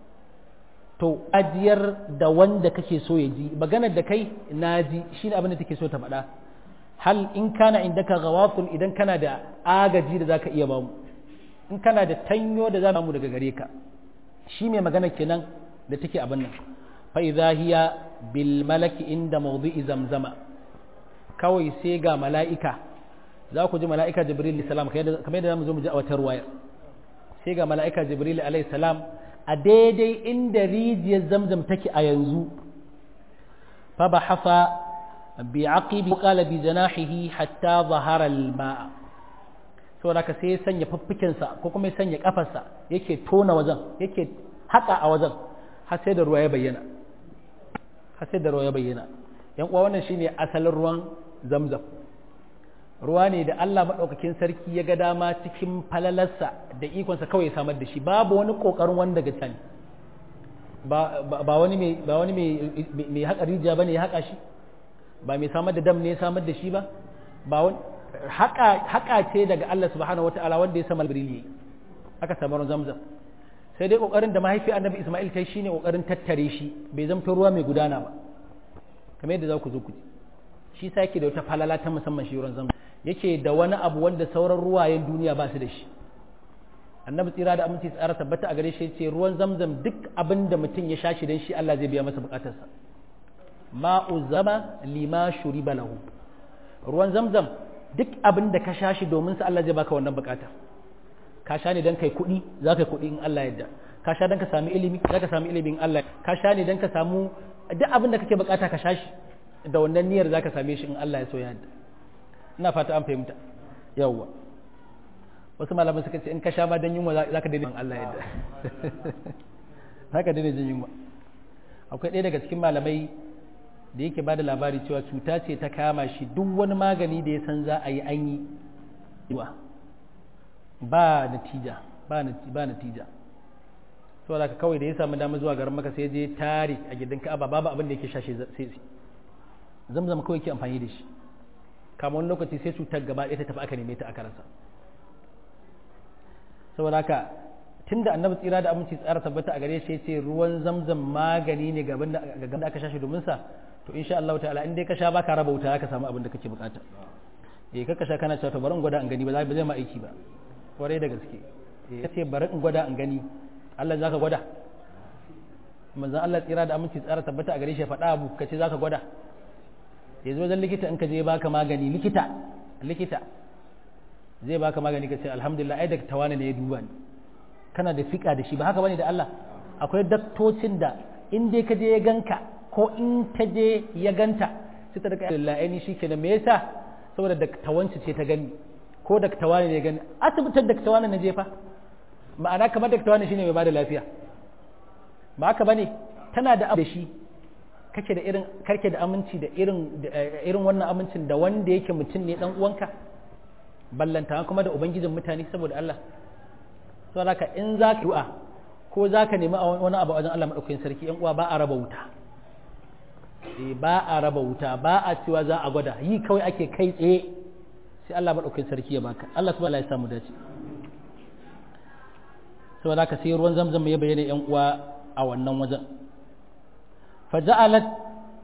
S1: to ajiyar da wanda kake so ya ji maganar da kai na ji shine abin da take so ta faɗa hal in kana indaka ghawafun idan kana da agaji da zaka iya bamu in kana da tanyo da za mu daga gare ka shi mai magana kenan da take abin nan fa idha hiya bil malaki inda mawdi'i zamzama kawai sai ga mala'ika za ku ji mala'ika jibril salam kamar yadda zamu zo mu ji a wata ruwaya sai ga mala'ika jibril alayhi salam a daidai inda rijiyar zamzam take a yanzu fa bahafa bi aqibi qala bi janahihi hatta zahara al ma'a saboda ka sai ya sanya fuffuken sa ko kuma ya sanya kafarsa yake tona wajen yake haka a wajen har sai da ruwa ya bayyana har sai da ruwa ya bayyana yan uwa wannan shine asalin ruwan zamzam ruwa ne da Allah maɗaukakin sarki ya ga dama cikin falalarsa da ikonsa kawai ya samar da shi babu wani ƙoƙarin wanda ga can ba wani mai ba wani mai haƙa rijiya bane ya haƙa shi ba mai samar da dam ne ya samar da shi ba ba wani haƙa ce daga Allah subhanahu wataala wanda ya sama albrili aka samu ruwan zamzam sai dai ƙoƙarin da mahaifi annabi Isma'il ta yi shine ƙoƙarin tattare shi bai zamto ruwa mai gudana ba kamar yadda za ku zo ku ji shi sa yake da wata falala ta musamman shi ruwan zamzam yake da wani abu wanda sauran ruwayen duniya ba su da shi annabi tsira da aminci tsara tabbata a gare shi ce ruwan zamzam duk abin da mutum ya sha shi dan shi Allah zai biya masa bukatarsa ma'u zama lima shuriba lahu ruwan zamzam duk abin da ka sha shi domin sa Allah zai baka wannan bukatar ka sha ne dan kai kuɗi za ka yi kuɗi in Allah yadda ka sha dan ka sami ilimi za ka sami ilimin Allah ka sha ne dan ka samu duk abin da kake bukata ka sha shi da wannan niyyar za ka same shi in Allah ya so ya yadda ina fata an fahimta yawwa wasu malaman suka ce in ka sha ma dan yunwa za ka daina Allah yadda za ka daina jin yunwa akwai ɗaya daga cikin malamai da yake ba da labari cewa cuta ce ta kama shi duk wani magani da ya san za a yi an yi ba natija ba natija so da kawai da ya samu dama zuwa garin maka sai je tare a gidan ka'aba babu abin da yake shashe sai zamzam kawai ke amfani da shi kamar wani lokaci sai cutar gaba ɗaya ta tafi aka neme ta aka rasa saboda haka tunda annabi tsira da aminci tsara tabbata a gare shi ce ruwan zamzam magani ne gaban da aka shashi domin sa to insha Allah ta'ala in dai ka sha baka raba wuta ka samu abin da kake bukata eh ka sha kana cewa to bari in gwada in gani ba zai ma aiki ba kwarai da gaske eh kace bari in gwada in gani Allah zaka gwada manzon Allah tsira da aminci tsara tabbata a gare shi faɗa abu kace zaka gwada yanzu wajen likita in ka je baka magani likita likita zai baka magani ka ce alhamdulillah ai daga tawana ne ya duba ni kana da fika da shi ba haka bane da Allah akwai daktocin da in dai ka je ya ganka ko in ta je ya ganta sai ta daga Allah ai ni shikenan me yasa saboda daktawanci ce ta gani ko daktawani ne ya gani asibitin daktawani na je fa ma'ana kamar daktawani shine mai bada lafiya ba haka bane tana da abu da shi kake da irin karke da aminci da irin irin wannan amincin da wanda yake mutum ne dan uwanka ballanta kuma da ubangijin mutane saboda Allah saboda haka in zaka du'a ko zaka nemi wani abu wajen Allah madaukakin sarki yan uwa ba a raba wuta eh ba a raba wuta ba a cewa za a gwada yi kawai ake kai tsaye sai Allah madaukakin sarki ya baka Allah subhanahu ya samu dace saboda haka sai ruwan zamzam ya bayyana yan uwa a wannan wajen فجعلت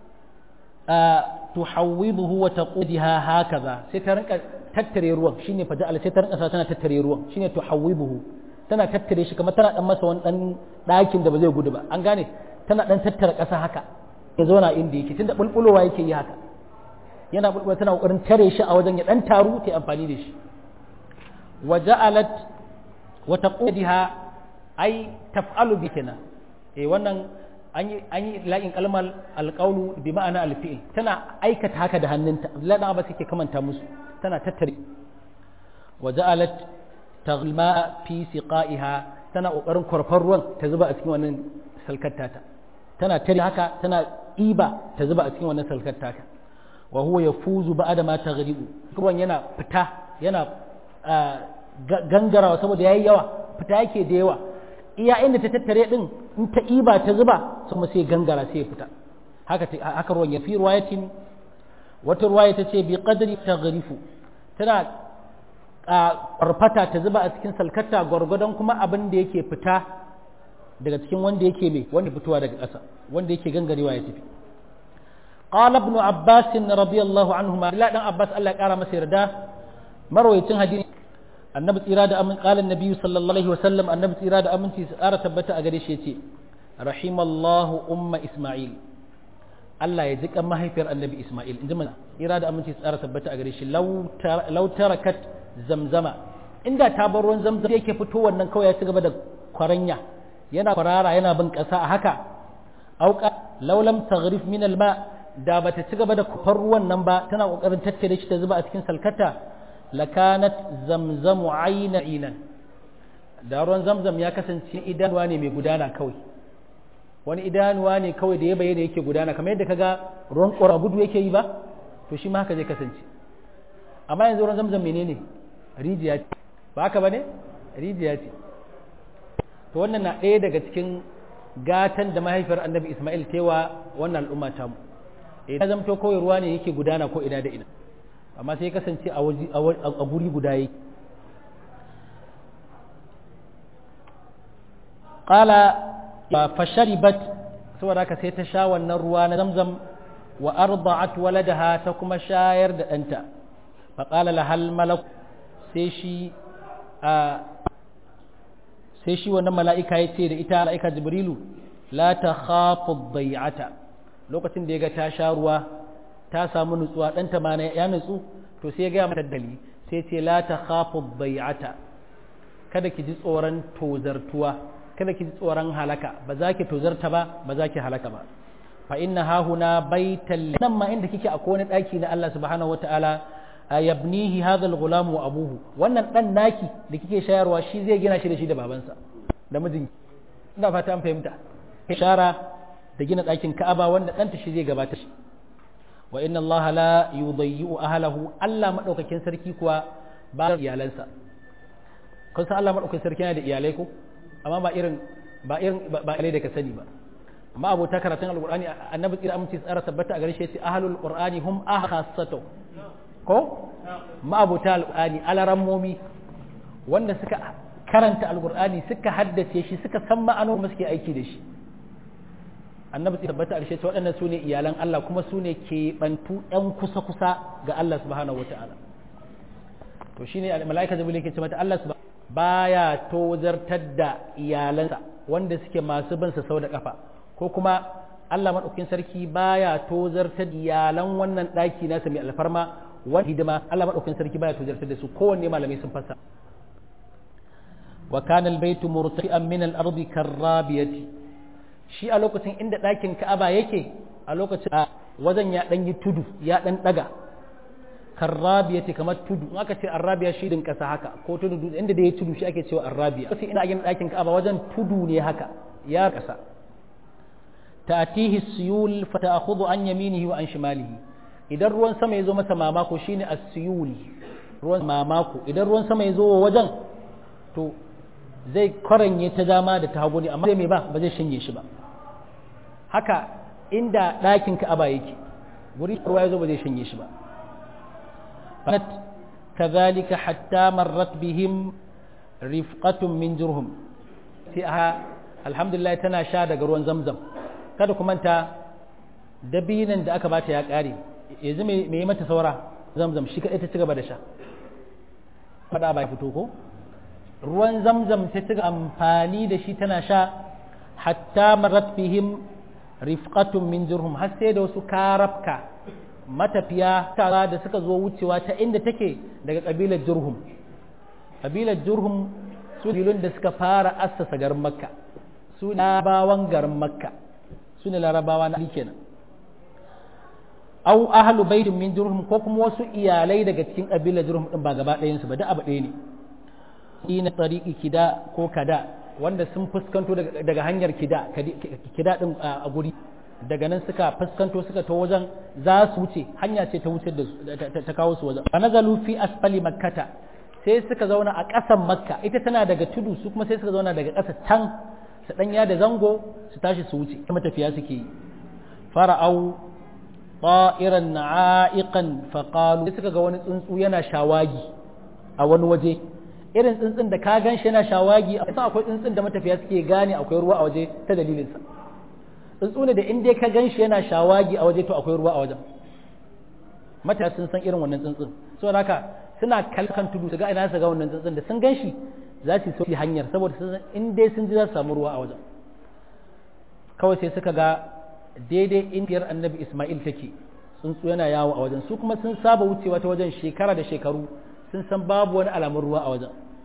S1: تحوضه وتقودها هكذا سيترنك تتري ruwan shine faja'ala sai ta rinka tana tattare ruwan shine tuhawwibuhu tana tattare shi kamar tana dan masa wani dan dakin da ba zai gudu ba an gane tana dan tattara kasa haka ya zauna inda yake tunda bulbulowa yake yi haka yana bulbulowa tana kokarin tare shi a wajen ya dan taru ta amfani da shi wa ja'alat wa taqdiha ai taf'alu bi kana eh wannan an yi an yi la'in kalmar alqawlu bi ma'ana alfi'l tana aikata haka da hannunta Abdullahi dan Abbas yake kamanta musu tana tattare wa ja'alat taghma fi siqaiha tana kokarin kwarfar ruwan ta zuba a cikin wannan salkar tata tana tare haka tana iba ta zuba a cikin wannan salkar tata wa huwa yafuzu ba'da ma taghribu ruwan yana fita yana gangarawa saboda yayi yawa fita yake da yawa iya inda ta tattare din in ta iba ta zuba kuma sai gangara sai ya fita haka haka ruwan ya fi ruwayatin wata ruwaya ta ce bi qadri taghrifu tana ƙarfata ta zuba a cikin salkata gwargwadon kuma abin da yake fita daga cikin wanda yake mai wanda fitowa daga ƙasa wanda yake gangarewa ya tafi qala ibn abbas radiyallahu anhuma la dan abbas Allah ya kara masa yarda marwayacin hadisi annabi tsira da amin qala annabi sallallahu alaihi wasallam annabi tsira da aminci su ƙara tabbata a gare shi yace rahimallahu umma isma'il Allah ya jika mahaifiyar annabi isma'il inji mana tsira da aminci su ƙara tabbata a gare shi law tarakat zamzama inda ta bar ruwan zamzam yake fito wannan kawai ya ci gaba da kwaranya yana kwarara yana bin ƙasa a haka auka laulam taghrif min alma da bata ci gaba da kufar ruwan nan ba tana kokarin tattare shi ta zuba a cikin salkata lakanat zamzamu ayna inan da ruwan zamzam ya kasance idanuwa ne mai gudana kawai wani idanuwa ne kawai da ya bayyana yake gudana kamar yadda kaga ruwan ƙora gudu yake yi ba to shi ma haka zai kasance amma yanzu ruwan zamzam menene rijiya ce ba haka bane rijiya ce to wannan na ɗaya daga cikin gatan da mahaifiyar annabi Ismail tewa wannan al'umma ta mu idan zamto kawai ruwa ne yake gudana ko ina da ina amma sai ya kasance a guri guda yake qala fa sharibat saboda haka sai ta sha wannan ruwa na zamzam wa arda'at waladaha ta kuma shayar da ɗanta fa qala lahal malak sai shi a sai shi wannan mala'ika ya ce da ita mala'ika jibrilu la ta khafu bai'ata lokacin da ya ga ta sha ruwa ta samu nutsuwa ɗanta ma ya nutsu to sai ya gaya mata dali sai ce la ta khafu bai'ata kada ki ji tsoron tozartuwa kada ki ji tsoron halaka ba za ki tozarta ba ba za ki halaka ba fa inna hahuna baital nan ma inda kike akwai wani daki na Allah subhanahu wataala yabnihi hadha al-ghulam wa abuhu wannan dan naki da kike shayarwa shi zai gina shi da shi da babansa da mijin ina fata an fahimta ishara da gina dakin Ka'aba wanda danta shi zai gabata shi wa inna Allah la yudayyi'u ahlahu Allah madaukakin sarki kuwa ba iyalansa kun san Allah madaukakin sarki yana da iyalai ko amma ba irin ba irin ba iyalai da ka sani ba amma abota karatun alqur'ani annabi tsira amince tsara tabbata a gare shi yace ahlul qur'ani hum ahasatu ko ma'abuta alƙur'ani alarammomi wanda suka karanta alƙur'ani suka haddace shi suka san ma'ano kuma suke aiki da shi annabi sai tabbata a ce waɗannan su ne iyalan Allah kuma su ne ke bantu ɗan kusa-kusa ga Allah subhanahu wata'ala to shine mala'ika jibril yake ce mata Allah subhanahu baya tozartar da iyalansa wanda suke masu bin sa sau da kafa ko kuma Allah madaukakin sarki baya tozartar da iyalan wannan ɗaki nasa mai alfarma wani hidima Allah maɗaukin sarki baya tuzartar da su kowanne malamai sun fassa wa kana albaytu murtafi'an min al-ardi karrabiyati shi a lokacin inda ɗakin Ka'aba yake a lokacin wajen ya dan yi tudu ya dan daga karrabiyati kamar tudu in aka ce arrabiya shi din kasa haka ko tudu inda da ya tudu shi ake cewa arrabiya sai ina gina ɗakin Ka'aba wajen tudu ne haka ya kasa ta'tihi as-suyul fa ta'khudhu an yaminihi wa an shimalihi idan ruwan sama ya zo masa mamako shine as-suyul ruwan mamako idan ruwan sama ya zo wajen to zai kwaranye ta dama da ta hagu ne amma me ba ba zai shanye shi ba haka inda ɗakin Ka'aba yake guri ruwa ya zo ba zai shanye shi ba fanat kadhalika hatta marrat bihim rifqatun min jurhum sai aha alhamdulillah tana sha daga ruwan zamzam kada ku manta dabinan da aka bata ya kare yanzu me yi mata saura zamzam shi kaɗai ta ci gaba da sha faɗa ba fito ko ruwan zamzam ta ci amfani da shi tana sha hatta marat bihim rifqatun min jurhum har sai da wasu karafka matafiya tara da suka zo wucewa ta inda take daga kabilar jurhum kabilar jurhum su ne da suka fara assasa garin makka su ne larabawan garin makka su ne larabawa na kenan au ahlu baitin min jurhum ko kuma wasu iyalai daga cikin kabilar jurhum din ba gaba ɗayan su ba da abu ɗaya ne ina tariqi kida ko kada wanda sun fuskanto daga hanyar kida kida din a guri daga nan suka fuskanto suka ta wajen za su wuce hanya ce ta wuce da ta kawo su wajen nazalu fi asfali makkata sai suka zauna a ƙasan makka ita tana daga tudu su kuma sai suka zauna daga ƙasa can su danya da zango su tashi su wuce matafiya suke yi fara'au ta'iran na'iqan faqalu sai suka ga wani tsuntsu yana shawagi a wani waje irin tsuntsun da ka ganshi yana shawagi a sai akwai tsuntsun da matafiya suke gane akwai ruwa a waje ta dalilin sa tsuntsu ne da in dai ka ganshi yana shawagi a waje to akwai ruwa a wajen matafiya sun san irin wannan tsuntsun saboda haka suna kalkan tudu su ga ina su ga wannan tsuntsun da sun ganshi za su sauki hanyar saboda sun in dai sun ji za su samu ruwa a wajen kawai sai suka ga daidai indiyar annabi Ismail take tsuntsu yana yawo a wajen su kuma sun saba wucewa ta wajen shekara da shekaru sun san babu wani alamun ruwa a wajen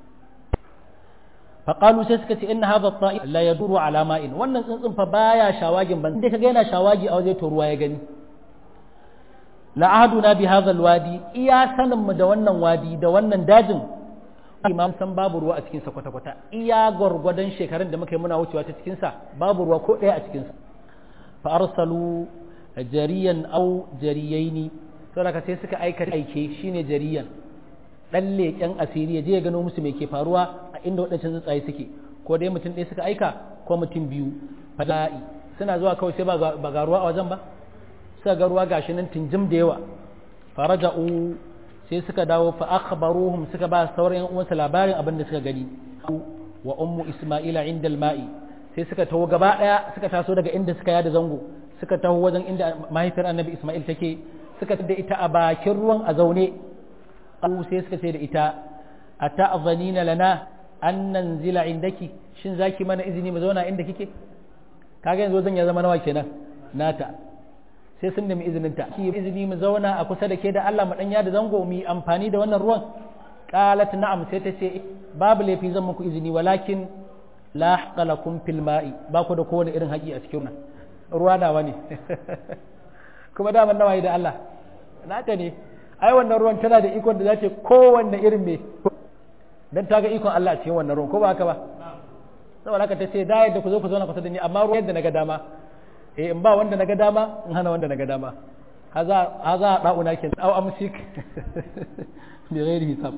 S1: faƙalu sai suka ce inna hadha at-ta'i la yaduru ala ma'in wannan tsuntsun fa baya shawagin ban sai kaga yana shawagi a waje to ruwa ya gani la ahaduna bi hadha al-wadi iya sanin mu da wannan wadi da wannan dajin imam san babu ruwa a cikin sa kwata kwata iya gwargwadon shekarun da muka yi muna wucewa ta cikin sa babu ruwa ko ɗaya a cikin sa fa arsalu jariyan aw jariyaini saboda sai suka aika aike shine jariyan dan leƙen asiri ya je ya gano musu me ke faruwa a inda waɗancan tsuntsaye suke ko dai mutum ɗaya suka aika ko mutum biyu fada'i suna zuwa kawai sai ba ga ruwa a wajen ba suka ga ruwa gashi nan tinjim da yawa faraja'u sai suka dawo fa akhbaruhum suka ba sauran yan uwansa labarin abin da suka gani wa ummu isma'ila inda al-ma'i sai suka taho gaba daya suka taso daga inda suka yada zango suka taho wajen inda mahaifiyar annabi isma'il take suka tada ita a bakin ruwan a zaune qalu sai suka ce da ita ata'zanina lana an nanzila indaki shin zaki mana izini mu zauna inda kike kaga yanzu zan ya zama nawa kenan nata sai sun nemi izinin ta ki izini mu zauna a kusa da ke da Allah mu dan ya da zango mu amfani da wannan ruwan qalat na'am sai ta ce babu laifi zan muku izini walakin la haqqa lakum fil ma'i ba ku da kowane irin haƙi a cikin ruwa nawa ne kuma da man nawayi da Allah nata ne ai wannan ruwan tana da ikon da za ta kowanne irin me dan ta ga ikon Allah a cikin wannan ruwan ko ba haka ba saboda haka ta ce da yadda ku zo ku zauna kusa da ni amma ruwan yadda naga dama eh in ba wanda naga dama in hana wanda naga dama haza haza da'una kin au amsik bi ghairi hisab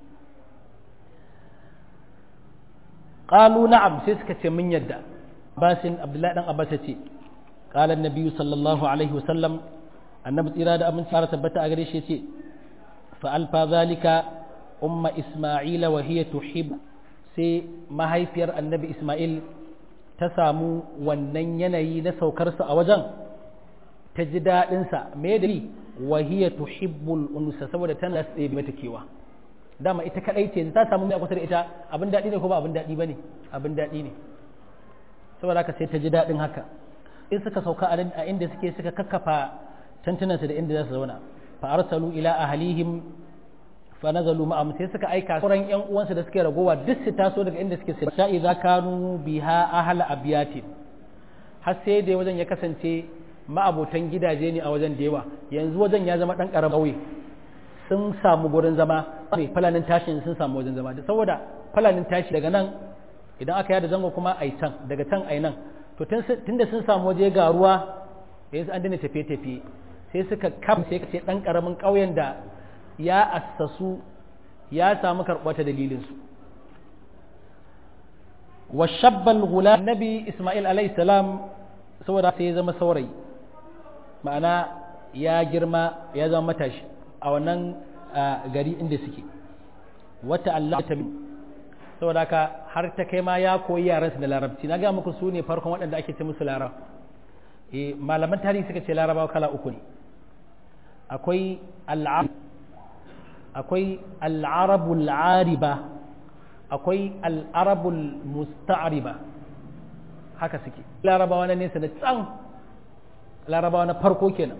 S1: qalu na'am sai suka ce mun yadda basin abdullahi dan abbas ce qala an-nabi sallallahu alaihi wasallam annabi tsira da amin tsara tabbata a gare shi ce fa alfa zalika umma isma'ila wa hiya tuhib sai mahaifiyar annabi isma'il ta samu wannan yanayi na saukarsa a wajen ta ji daɗinsa me dalili wa hiya tuhibbul unsa saboda tana tsaye mata kewa dama ita kadai ce ta samu mai kusa da ita abin daɗi ne ko ba abin daɗi bane abin daɗi ne saboda haka sai ta ji daɗin haka in suka sauka a inda suke suka kakkafa tantunansu da inda za su zauna fa arsalu ila ahlihim fa nazalu ma'am sai suka aika sauran yan uwansu da suke ragowa duk su taso daga inda suke sirra idza kanu biha ahla abyatin har sai da wajen ya kasance ma'abotan gidaje ne a wajen da yawa yanzu wajen ya zama dan karamin kauye sun samu gurin zama ne falanin tashin sun samu wajen zama saboda falanin tashi daga nan idan aka yada zango kuma ai can daga can ai nan to tunda sun samu waje ga ruwa yanzu an dina tafiye-tafiye sai suka kam sai kace dan karamin ƙauyen da ya assasu ya samu karɓuwa ta dalilinsu wa shabbal gulam nabi isma'il alayhi salam saboda sai ya zama saurayi ma'ana ya girma ya zama matashi a wannan gari inda suke wata Allah ta saboda ka har ta kai ma ya koyi yaransu da larabci na ga muku su ne farkon waɗanda ake ce musu larab eh malaman tarihi suka ce larabawa kala uku ne akwai al'arab akwai al'arabul ariba akwai al'arabul musta'riba haka suke larabawa na nesa da can larabawa na farko kenan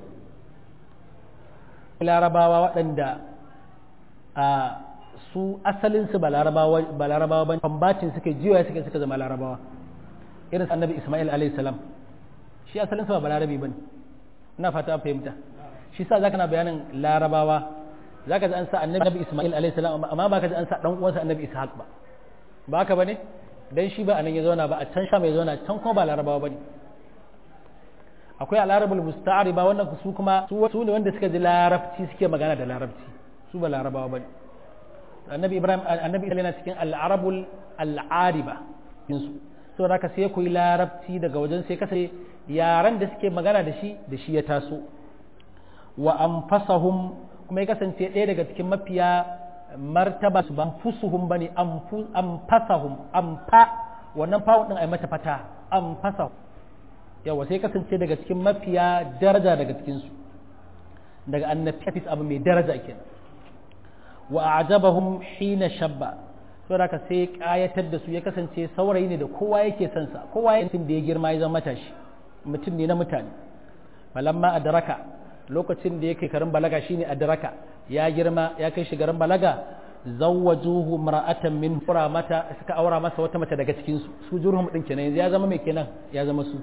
S1: larabawa waɗanda a su asalinsu ba larabawa ba larabawa ba kwambacin suka jiwa suka suka zama larabawa irin annabi Ismail alayhi salam shi asalinsu ba larabi bane ina fata an fahimta shi sa zaka na bayanin larabawa zaka ji an sa annabi Ismail alayhi salam amma ba ka ji an sa dan uwansa annabi Ishaq ba ba haka bane dan shi ba anan ya zauna ba a can sha mai zauna can kuma ba larabawa bane akwai al-arabul musta'riba wannan su kuma su ne wanda suka ji larabci suke magana da larabci su ba larabawa bane annabi Ibrahim annabi yana cikin al-arabul al-ariba su saboda haka sai ku yi larabci daga wajen sai kasance yaran da suke magana da shi da shi ya taso wa anfasahum kuma ya kasance ɗaya daga cikin mafiya martaba su ban fusuhum bane anfasahum anfa wannan fa'un din ai mata fata anfasahum yawa sai kasance daga cikin mafiya daraja daga cikin su daga annabi abu mai daraja kenan wa a'jabahum hina shabba saboda haka sai kayatar da su ya kasance saurayi ne da kowa yake son sa kowa yake da ya girma ya zama matashi mutum ne na mutane falamma adraka lokacin da yake karin balaga shine adraka ya girma ya kai shi garin balaga zawwajuhu mar'atan min fura mata suka aura masa wata mace daga cikin su su jurhum din kenan ya zama mai kenan ya zama su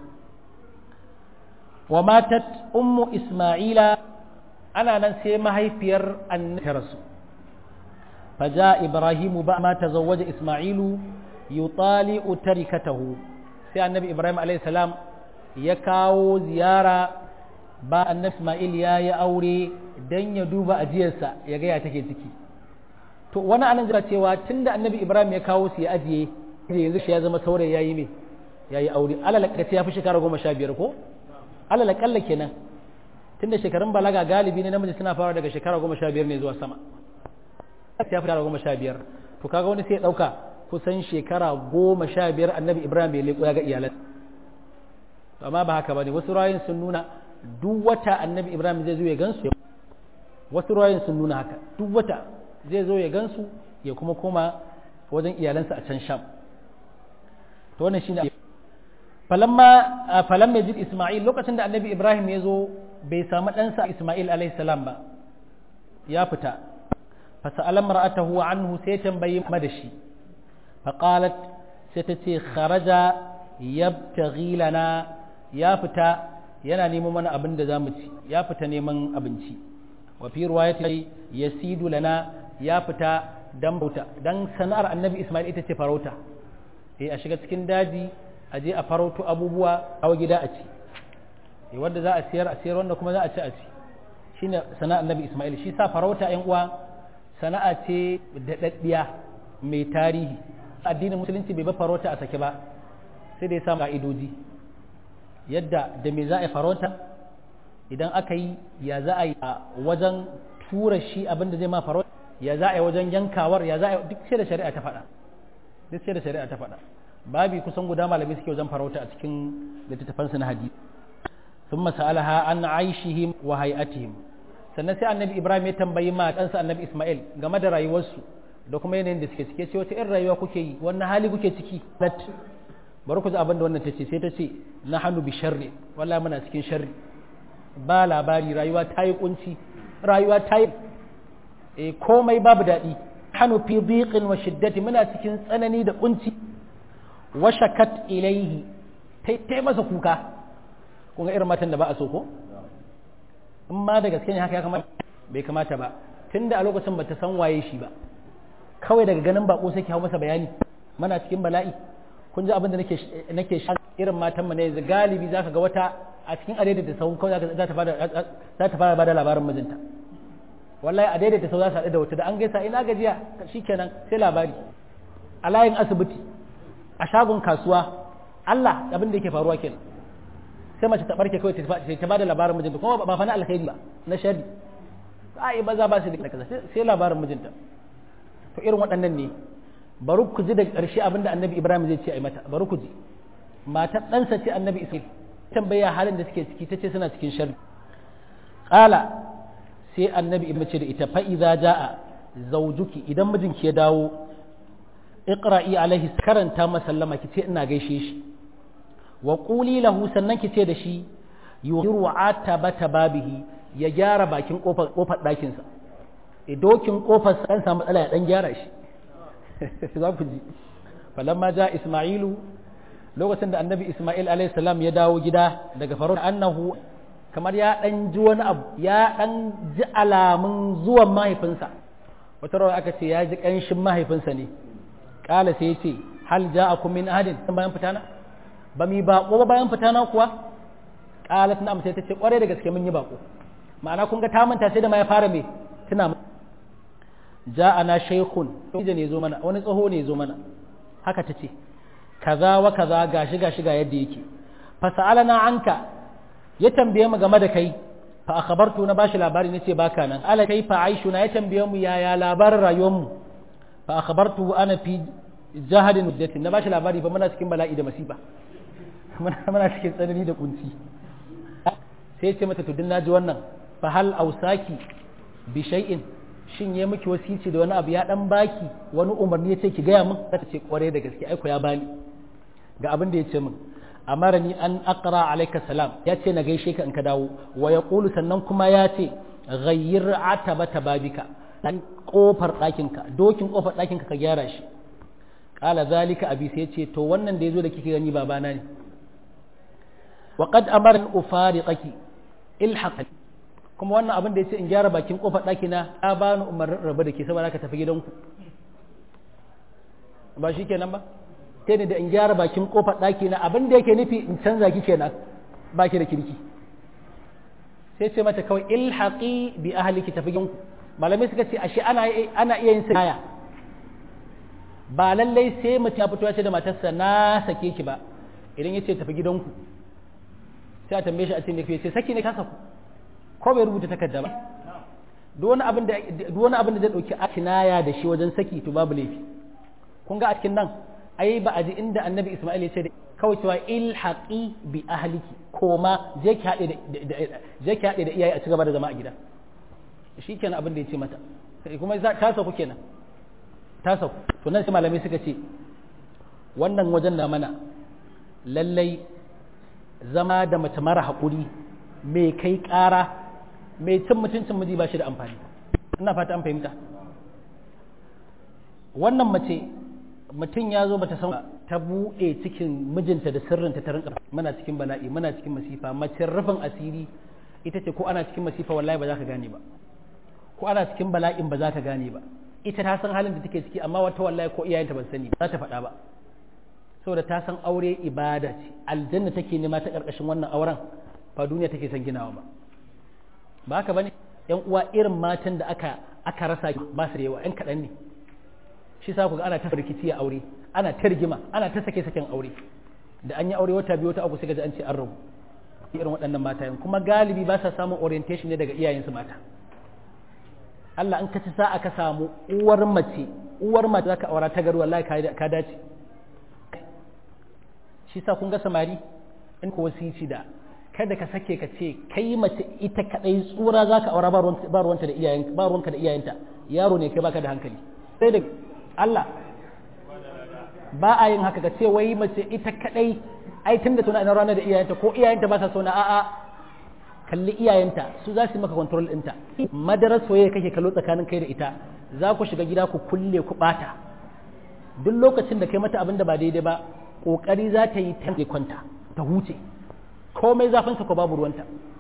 S1: wa matat ummu isma'ila ana nan sai mahaifiyar annabi rasul faja ibrahimu ba ma tazawwaja isma'ilu yutali'u tarikatahu sai annabi ibrahim alayhi salam ya kawo ziyara ba annabi isma'il ya yi aure dan ya duba ajiyarsa ya ga ya take ciki to wani anan jira cewa tunda annabi ibrahim ya kawo su ya ajiye yanzu shi ya zama saurayi yayi me yayi aure alal kace ya fi shekara goma sha biyar ko alal kalla kenan tunda shekarun balaga galibi ne namiji suna fara daga shekara goma sha biyar ne zuwa sama ya fi goma sha biyar to kaga wani sai ya dauka kusan shekara goma sha biyar annabi ibrahim bai leko ya ga iyalan amma ba haka bane wasu rayin sun nuna duk wata annabi ibrahim zai zo ya gansu wasu rayin sun nuna haka duk wata zai zo ya gansu ya kuma koma wajen iyalansa a can sham to wannan shine falamma falamma jid isma'il lokacin da annabi ibrahim ya zo bai samu ɗansa isma'il alaihi salam ba ya fita fasa'ala mar'atahu anhu sai tambayi madashi faqalat sai ta ce kharaja yabtaghi lana ya fita yana neman mana abin da zamu ci ya fita neman abinci wa fi riwayati yasidu lana ya fita dan bauta dan sana'ar annabi isma'il ita ce farauta eh a shiga cikin daji a je a farauto abubuwa a gida a ci eh wanda za a siyar a siyar wanda kuma za a ci a ci shine sana'ar annabi isma'il shi sa farauta ƴan uwa sana'a ce daɗaɗɗiya mai tarihi addinin musulunci bai ba farauta a sake ba sai da ya samu ka'idoji yadda da me za a yi farauta idan aka yi ya za a yi a wajen tura shi abin da zai ma farauta ya za a yi wajen yankawar ya za a yi duk sai da shari'a ta faɗa duk sai da shari'a ta faɗa babi kusan guda malami suke wajen farauta a cikin littattafansu na hadisi ثم سألها عن عيشهم وهيئتهم sannan sai annabi ibrahim ya tambayi ma ɗansa annabi isma'il game da rayuwarsu da kuma yanayin da suke cike ce wata irin rayuwa kuke yi wannan hali kuke ciki bari ku ji abin da wannan ta ce sai ta ce na hannu bi sharri wallahi muna cikin sharri ba labari rayuwa ta yi kunci rayuwa ta yi e, komai babu daɗi hannu fi dhiqin wa shiddati muna cikin tsanani da kunci wa shakat ilaihi tai masa kuka kun ga irin matan da ba a so ko in ma da gaske ne haka ya kamata bai kamata ba tunda a lokacin bata san waye shi ba kawai daga ganin bako sai ki hawo masa bayani mana cikin bala'i kun ji abin da nake nake sha irin matan mu ne galibi zaka ga wata a cikin adaidaita sau kawai za ta fara za ta fara bada labarin mijinta wallahi adaidaita sau za ta da wata da an gaisa ina gajiya shikenan sai labari a layin asibiti a shagon kasuwa Allah abin da yake faruwa kenan sai mace ta barke kawai sai ta bada labarin mijinta kuma ba fa na alkhairi ba na sharri ai maza ba su da kaza sai labarin mijinta to irin waɗannan ne bari ku ji da ƙarshe abinda annabi ibrahim zai ce ai mata bari ku ji matar ɗansa ce annabi isma'il tambaya halin da suke ciki ta ce suna cikin sharri qala sai annabi ibrahim ce da ita fa idza jaa zawjuki idan mijinki ya dawo iqra'i alaihi karanta masallama ki ce ina gaishe shi wa quli lahu sannan ki ce da shi yuhiru atabata babihi ya gyara bakin kofar kofar dakin sa dokin kofar sa an samu matsala ya dan gyara shi za ku ji falamma ja isma'ilu lokacin da annabi isma'il alayhi salam ya dawo gida daga farauta annahu kamar ya dan ji wani abu ya dan ji alamun zuwan mahaifinsa wata rawa aka ce ya ji kanshin mahaifinsa ne kala sai ya ce hal ja'akum min ahadin bayan fitana ba mi bako ba bayan fitana kuwa qalat na'am sai ta ce kware da gaske mun yi bako ma'ana kun ga ta manta sai da ma ya fara me tuna ja'ana shaykhun ne zo mana wani tsoho ne zo mana haka ta ce kaza wa kaza gashi gashi ga yadda yake fa sa'alana anka ya tambaye mu game da kai fa akhbartu na bashi labari nace baka nan ala kai fa aishuna ya tambaye mu yaya labarin rayuwar mu fa akhbartu ana fi jahadin muddatin na bashi labari fa muna cikin bala'i da masifa muna cikin tsanani da kunci sai ya ce mata to din naji wannan fa hal ausaki bi shay'in shin ya miki wasici da wani abu ya dan baki wani umarni ya ce ki gaya min ta ce kware da gaske aiko ya bani ga abin da ya ce min amarani an aqra alayka salam ya ce na gaishe ka in ka dawo wa yaqulu sannan kuma ya ce ghayyir atabata babika dan kofar ɗakin ka dokin kofar ɗakin ka ka gyara shi qala zalika abi sai ya ce to wannan da yazo da kike gani babana ne wa qad amara an ufariqaki ilhaq kuma wannan abin da ya ce in gyara bakin kofar ɗaki na ya bani umarnin rabu da ke saboda ka tafi gidanku ba shi kenan ba sai ne da in gyara bakin kofar ɗaki na abin da yake nufi in canza ki kenan ba ki da kirki sai ce mata kawai ilhaqi bi ahliki tafi gidanku malamai suka ce ashe ana ana iya yin saya ba lallai sai mutum ya fito ya ce da matarsa na sake ki ba idan ya ce tafi gidanku sai a tambaye shi a ce me ce saki ne ka saku ko bai rubuta takarda ba duk wani abin da duk wani abin da zai dauki akinaya da shi wajen saki to babu laifi kun ga a cikin nan ai ba a ji inda annabi Isma'il ya ce kawai cewa ilhaqi bi ahliki koma je ki hade da je ki hade da iyaye a cigaba da zama a gida shikenan abin da ya ce mata kuma ta sauku kenan ta sauku to nan sai malamai suka ce wannan wajen na mana lallai zama da mace mara haƙuri mai kai ƙara mai cin mutuncin miji ba shi da amfani ina fata an fahimta wannan mace mutum ya zo bata san ta buɗe cikin mijinta da sirrinta ta rinka muna cikin bala'i muna cikin masifa mace rufin asiri ita ce ko ana cikin masifa wallahi ba za ka gane ba ko ana cikin bala'in ba za ka gane ba ita ta san halin da take ciki amma wata wallahi ko iyayenta ban sani ba za ta faɗa ba saboda ta san aure ibada ce aljanna take nema ta ƙarƙashin wannan auren ba duniya take son ginawa ba ba haka bane yan uwa irin matan da aka aka rasa ba su da yawa yan kaɗan ne shi sa ku ga ana ta rikici a aure ana ta rigima ana ta sake saken aure da an yi aure wata biyu wata uku sai ga an ce an rabu irin waɗannan mata kuma galibi ba sa samun orientation ne daga iyayensu mata Allah an ka ci sa'a ka samu uwar mace uwar mace zaka aura ta gari wallahi ka dace shi sa kun ga samari in ko wasici da kada ka sake ka ce kai mace ita kadai tsura zaka aura ba ruwanta da iyayen ba ruwanka da iyayenta yaro ne kai baka da hankali sai da Allah ba a yin haka ka ce wai mace ita kadai ai tunda tuna ina rana da iyayenta ko iyayenta ba sa so na a'a kalli iyayenta su za su maka control ɗinta madarar soyayya kake kallo tsakanin kai da ita za ku shiga gida ku kulle ku bata duk lokacin da kai mata abin da ba daidai ba kokari za ta yi ta kwanta ta huce komai zafinsa ko babu ruwanta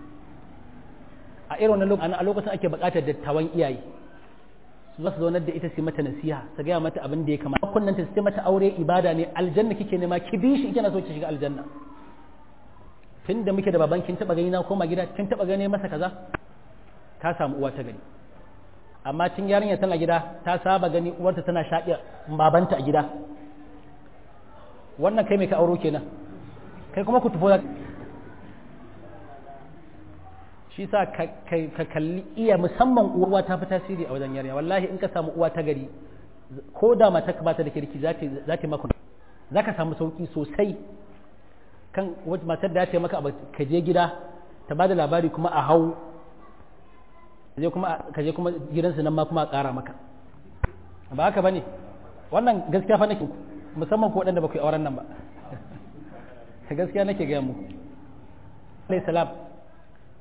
S1: a irin wannan lokacin a lokacin ake buƙatar dattawan iyaye su za su zaunar da ita su mata nasiha su gaya mata abin da ya kamata kunnan ta su mata aure ibada ne aljanna kike nema ki bi shi kina so ki shiga aljanna tun da muke da baban kin taba gani na koma gida kin taba gane masa kaza ta samu uwa ta gani amma tun yarinya tana gida ta saba gani uwarta tana shaƙi babanta a gida wannan kai mai ka auro kenan kai kuma ku tufo shi sa ka kalli iya musamman uwa ta fi tasiri a wajen yarinya wallahi in ka samu uwa ta gari ko da mata ka bata da kirki za ta maka za ka samu sauki sosai kan matar da ta maka ka je gida ta ba da labari kuma a hau ka je kuma gidansu nan ma kuma a ƙara maka ba haka ba ne wannan gaskiya fa nake musamman ko waɗanda ba ku yi auren nan ba gaskiya nake gaya muku alayhi salam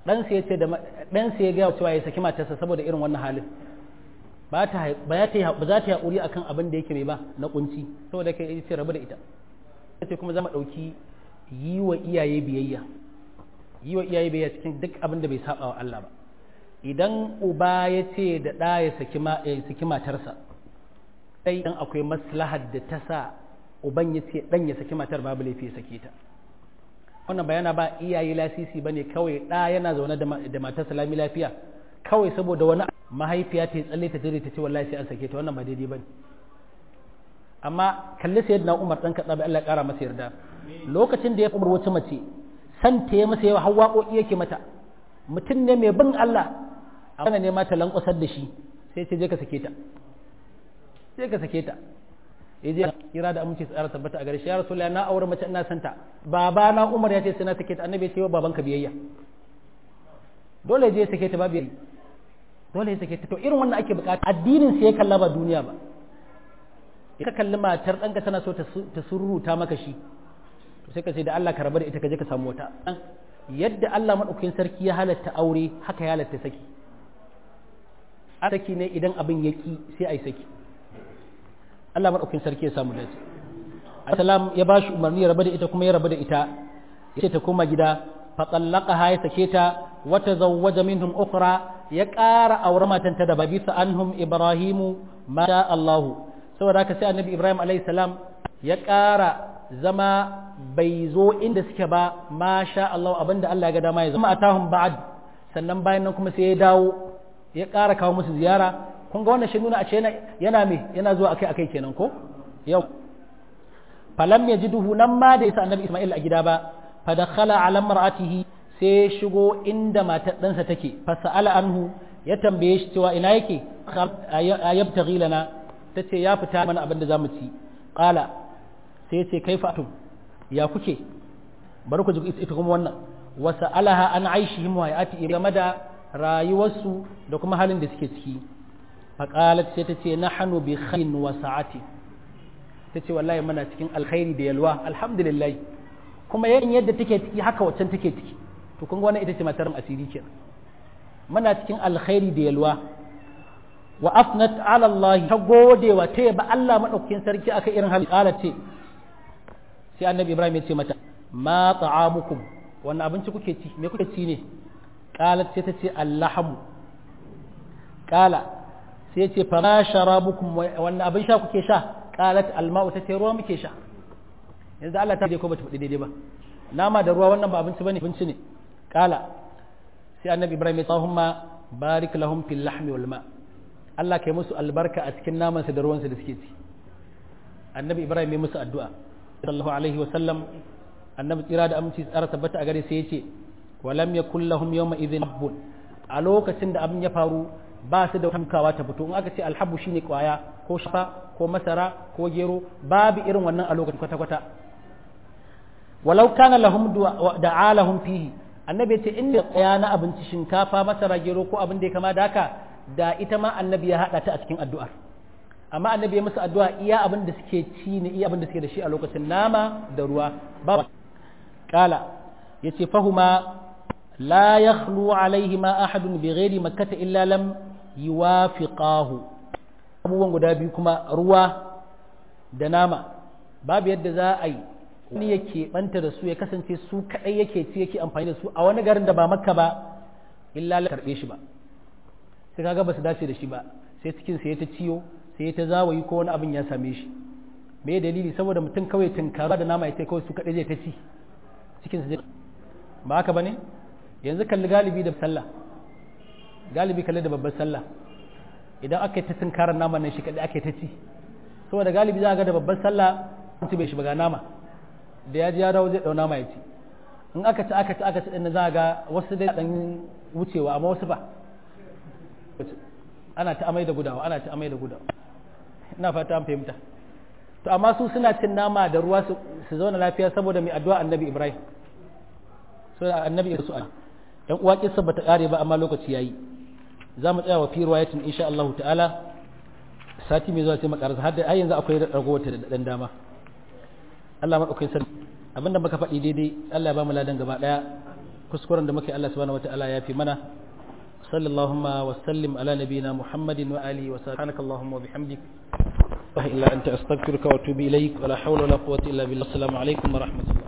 S1: ɗansa ya ce da ɗansa ya gaya cewa ya saki matarsa saboda irin wannan halin ba ta ba za ta yi haƙuri akan abin da yake mai ba na kunci saboda kai ce rabu da ita sai kuma zama ɗauki yi wa iyaye biyayya yi wa iyaye biyayya cikin duk abin da bai saba wa Allah ba idan uba ya ce da ɗa ya saki matarsa sai idan akwai maslahar da ta sa uban ya ce ɗan ya saki matar babu laifi ya sake ta wannan bayana ba iyaye lasisi bane kawai ɗa yana zaune da matarsa lami lafiya kawai saboda wani mahaifiya ta yi tsalle ta dire ta ce wallahi sai an sake ta wannan ba daidai bane amma kalli sayyidina Umar dan Khattab Allah ya kara masa yarda lokacin da ya umar wata mace san ta yi masa yawa hawaƙoƙi yake mata mutum ne mai bin Allah ana ne mata lankwasar da shi sai ce je ka sake ta sai ka sake ta ya je kira da aminci tsara tabbata a gare shi ya rasulullahi na aure mace ina santa baba na Umar ya ce sai na sake ta annabi ya ce wa babanka biyayya dole je ya sake ta babu dole ya sake ta to irin wannan ake bukata addinin sai ya kalla ba duniya ba ka kalli matar ɗanka tana so ta surruta maka shi to sai ka ce da Allah ka rabu da ita ka je ka samu wata yadda Allah madaukakin sarki ya halatta aure haka ya halatta saki saki ne idan abin yaki sai ai saki Allah madaukakin sarki ya samu dace Assalam ya bashi umarni ya rabu da ita kuma ya rabu da ita yace ta koma gida fa tallaqaha ya sake ta wa tazawwaja minhum ukhra ya ƙara aure matan ta da babisa anhum ibrahimu ma sha Allahu saboda haka sai annabi Ibrahim alayhi salam ya ƙara zama bai zo inda suke ba ma sha Allah abinda Allah ya ga dama ya zama atahum ba'd sannan bayan nan kuma sai ya dawo ya ƙara kawo musu ziyara kun ga wannan shi nuna a ce yana me yana zuwa akai akai kenan ko yau falam yajiduhu nan ma da isa annabi Isma'il a gida ba fa dakhala ala mar'atihi sai shigo inda matar ɗansa take fa sa'ala anhu ya tambaye shi cewa ina yake ayabtaghi lana tace ya fita mana abin da zamu ci qala sai yace kaifa atum ya kuke bari ku ji ita kuma wannan wa sa'alaha an aishihim wa yati game da rayuwarsu da kuma halin da suke ciki faƙalat sai ta ce na hannu bi khairin wa sa'ati ta ce wallahi muna cikin alkhairi da yalwa alhamdulillah kuma yayin yadda take ciki haka waccan take ciki to kun ga wannan ita ce matar asiri kenan muna cikin alkhairi da yalwa wa afnat ala Allah ta gode wa ta ba Allah madaukakin sarki aka irin hali qalat ce sai annabi Ibrahim ya ce mata ma ta'amukum wannan abinci kuke ci me kuke ci ne qalat sai ta ce allahmu qala sai ce fa ma sharabukum wannan abin sha kuke sha qalat alma'u ta ce ruwa muke sha yanzu Allah ta je ko bata faɗi daidai ba nama da ruwa wannan ba abinci bane abinci ne qala sai annabi Ibrahim ya Allahumma barik lahum fil lahmi wal ma Allah kai musu albarka a cikin naman sa da ruwan sa da suke ci annabi Ibrahim ya musu addu'a sallallahu alaihi wa sallam annabi tsira da aminci tsara tabbata a gare sai ya ce walam yakul lahum yawma idhin habbun a lokacin da abin ya faru ba su da tamkawa ta fito in aka ce alhabu shine kwaya ko shafa ko masara ko gero babu irin wannan a lokacin kwata kwata walau kana lahum da'a lahum fihi annabi ce inda kwaya na abinci shinkafa masara gero ko abin da ya kama da haka da ita ma annabi ya hada ta a cikin addu'ar amma annabi ya musu addu'a iya abin da suke ci ne iya abin da suke da shi a lokacin nama da ruwa ba kala yace fahuma la yakhlu alaihima ahadun bighairi makkah illa lam yuwafiqahu abubuwan guda biyu kuma ruwa da nama babu yadda za a yi wani yake banta da su ya kasance su kadai yake ci yake amfani da su a wani garin da ba makka ba illa la karbe shi ba sai kaga ba su dace da shi ba sai cikin sai ta ciyo sai ta zawayi ko wani abin ya same shi me dalili saboda mutum kawai tunkara da nama ya sai kawai su kadai zai ta ci cikin su ba haka bane yanzu kalli galibi da sallah galibi kalli da babbar sallah idan aka yi ta tunkarar nama nan shi kadai aka yi ta ci saboda galibi za a ga da babbar sallah an ci bai shi ba ga nama da ya ji ya dawo zai dau nama ya ci in aka ci aka ci aka ci din za a ga wasu dai dan wucewa amma wasu ba ana ta amai da gudawa ana ta amai da gudawa ina fata an fahimta to amma su suna cin nama da ruwa su zauna lafiya saboda mai addu'a annabi Ibrahim so annabi su a yan uwa kissa bata kare ba amma lokaci yayi za mu tsaya wa fi riwayatin insha Allah ta'ala sati mai zuwa sai mu karasa har da ai yanzu akwai ragowar ta da dan dama Allah madaukakin sarki abinda muka faɗi daidai Allah ya ba mu ladan gaba daya kuskuren da muke Allah subhanahu wataala ya fi mana sallallahu wa sallim ala nabiyyina muhammadin wa alihi wa subhanaka allahumma wa bihamdik la ilaha illa anta astaghfiruka wa atubu ilaik wa la hawla wa la quwwata illa billah assalamu alaikum wa rahmatullah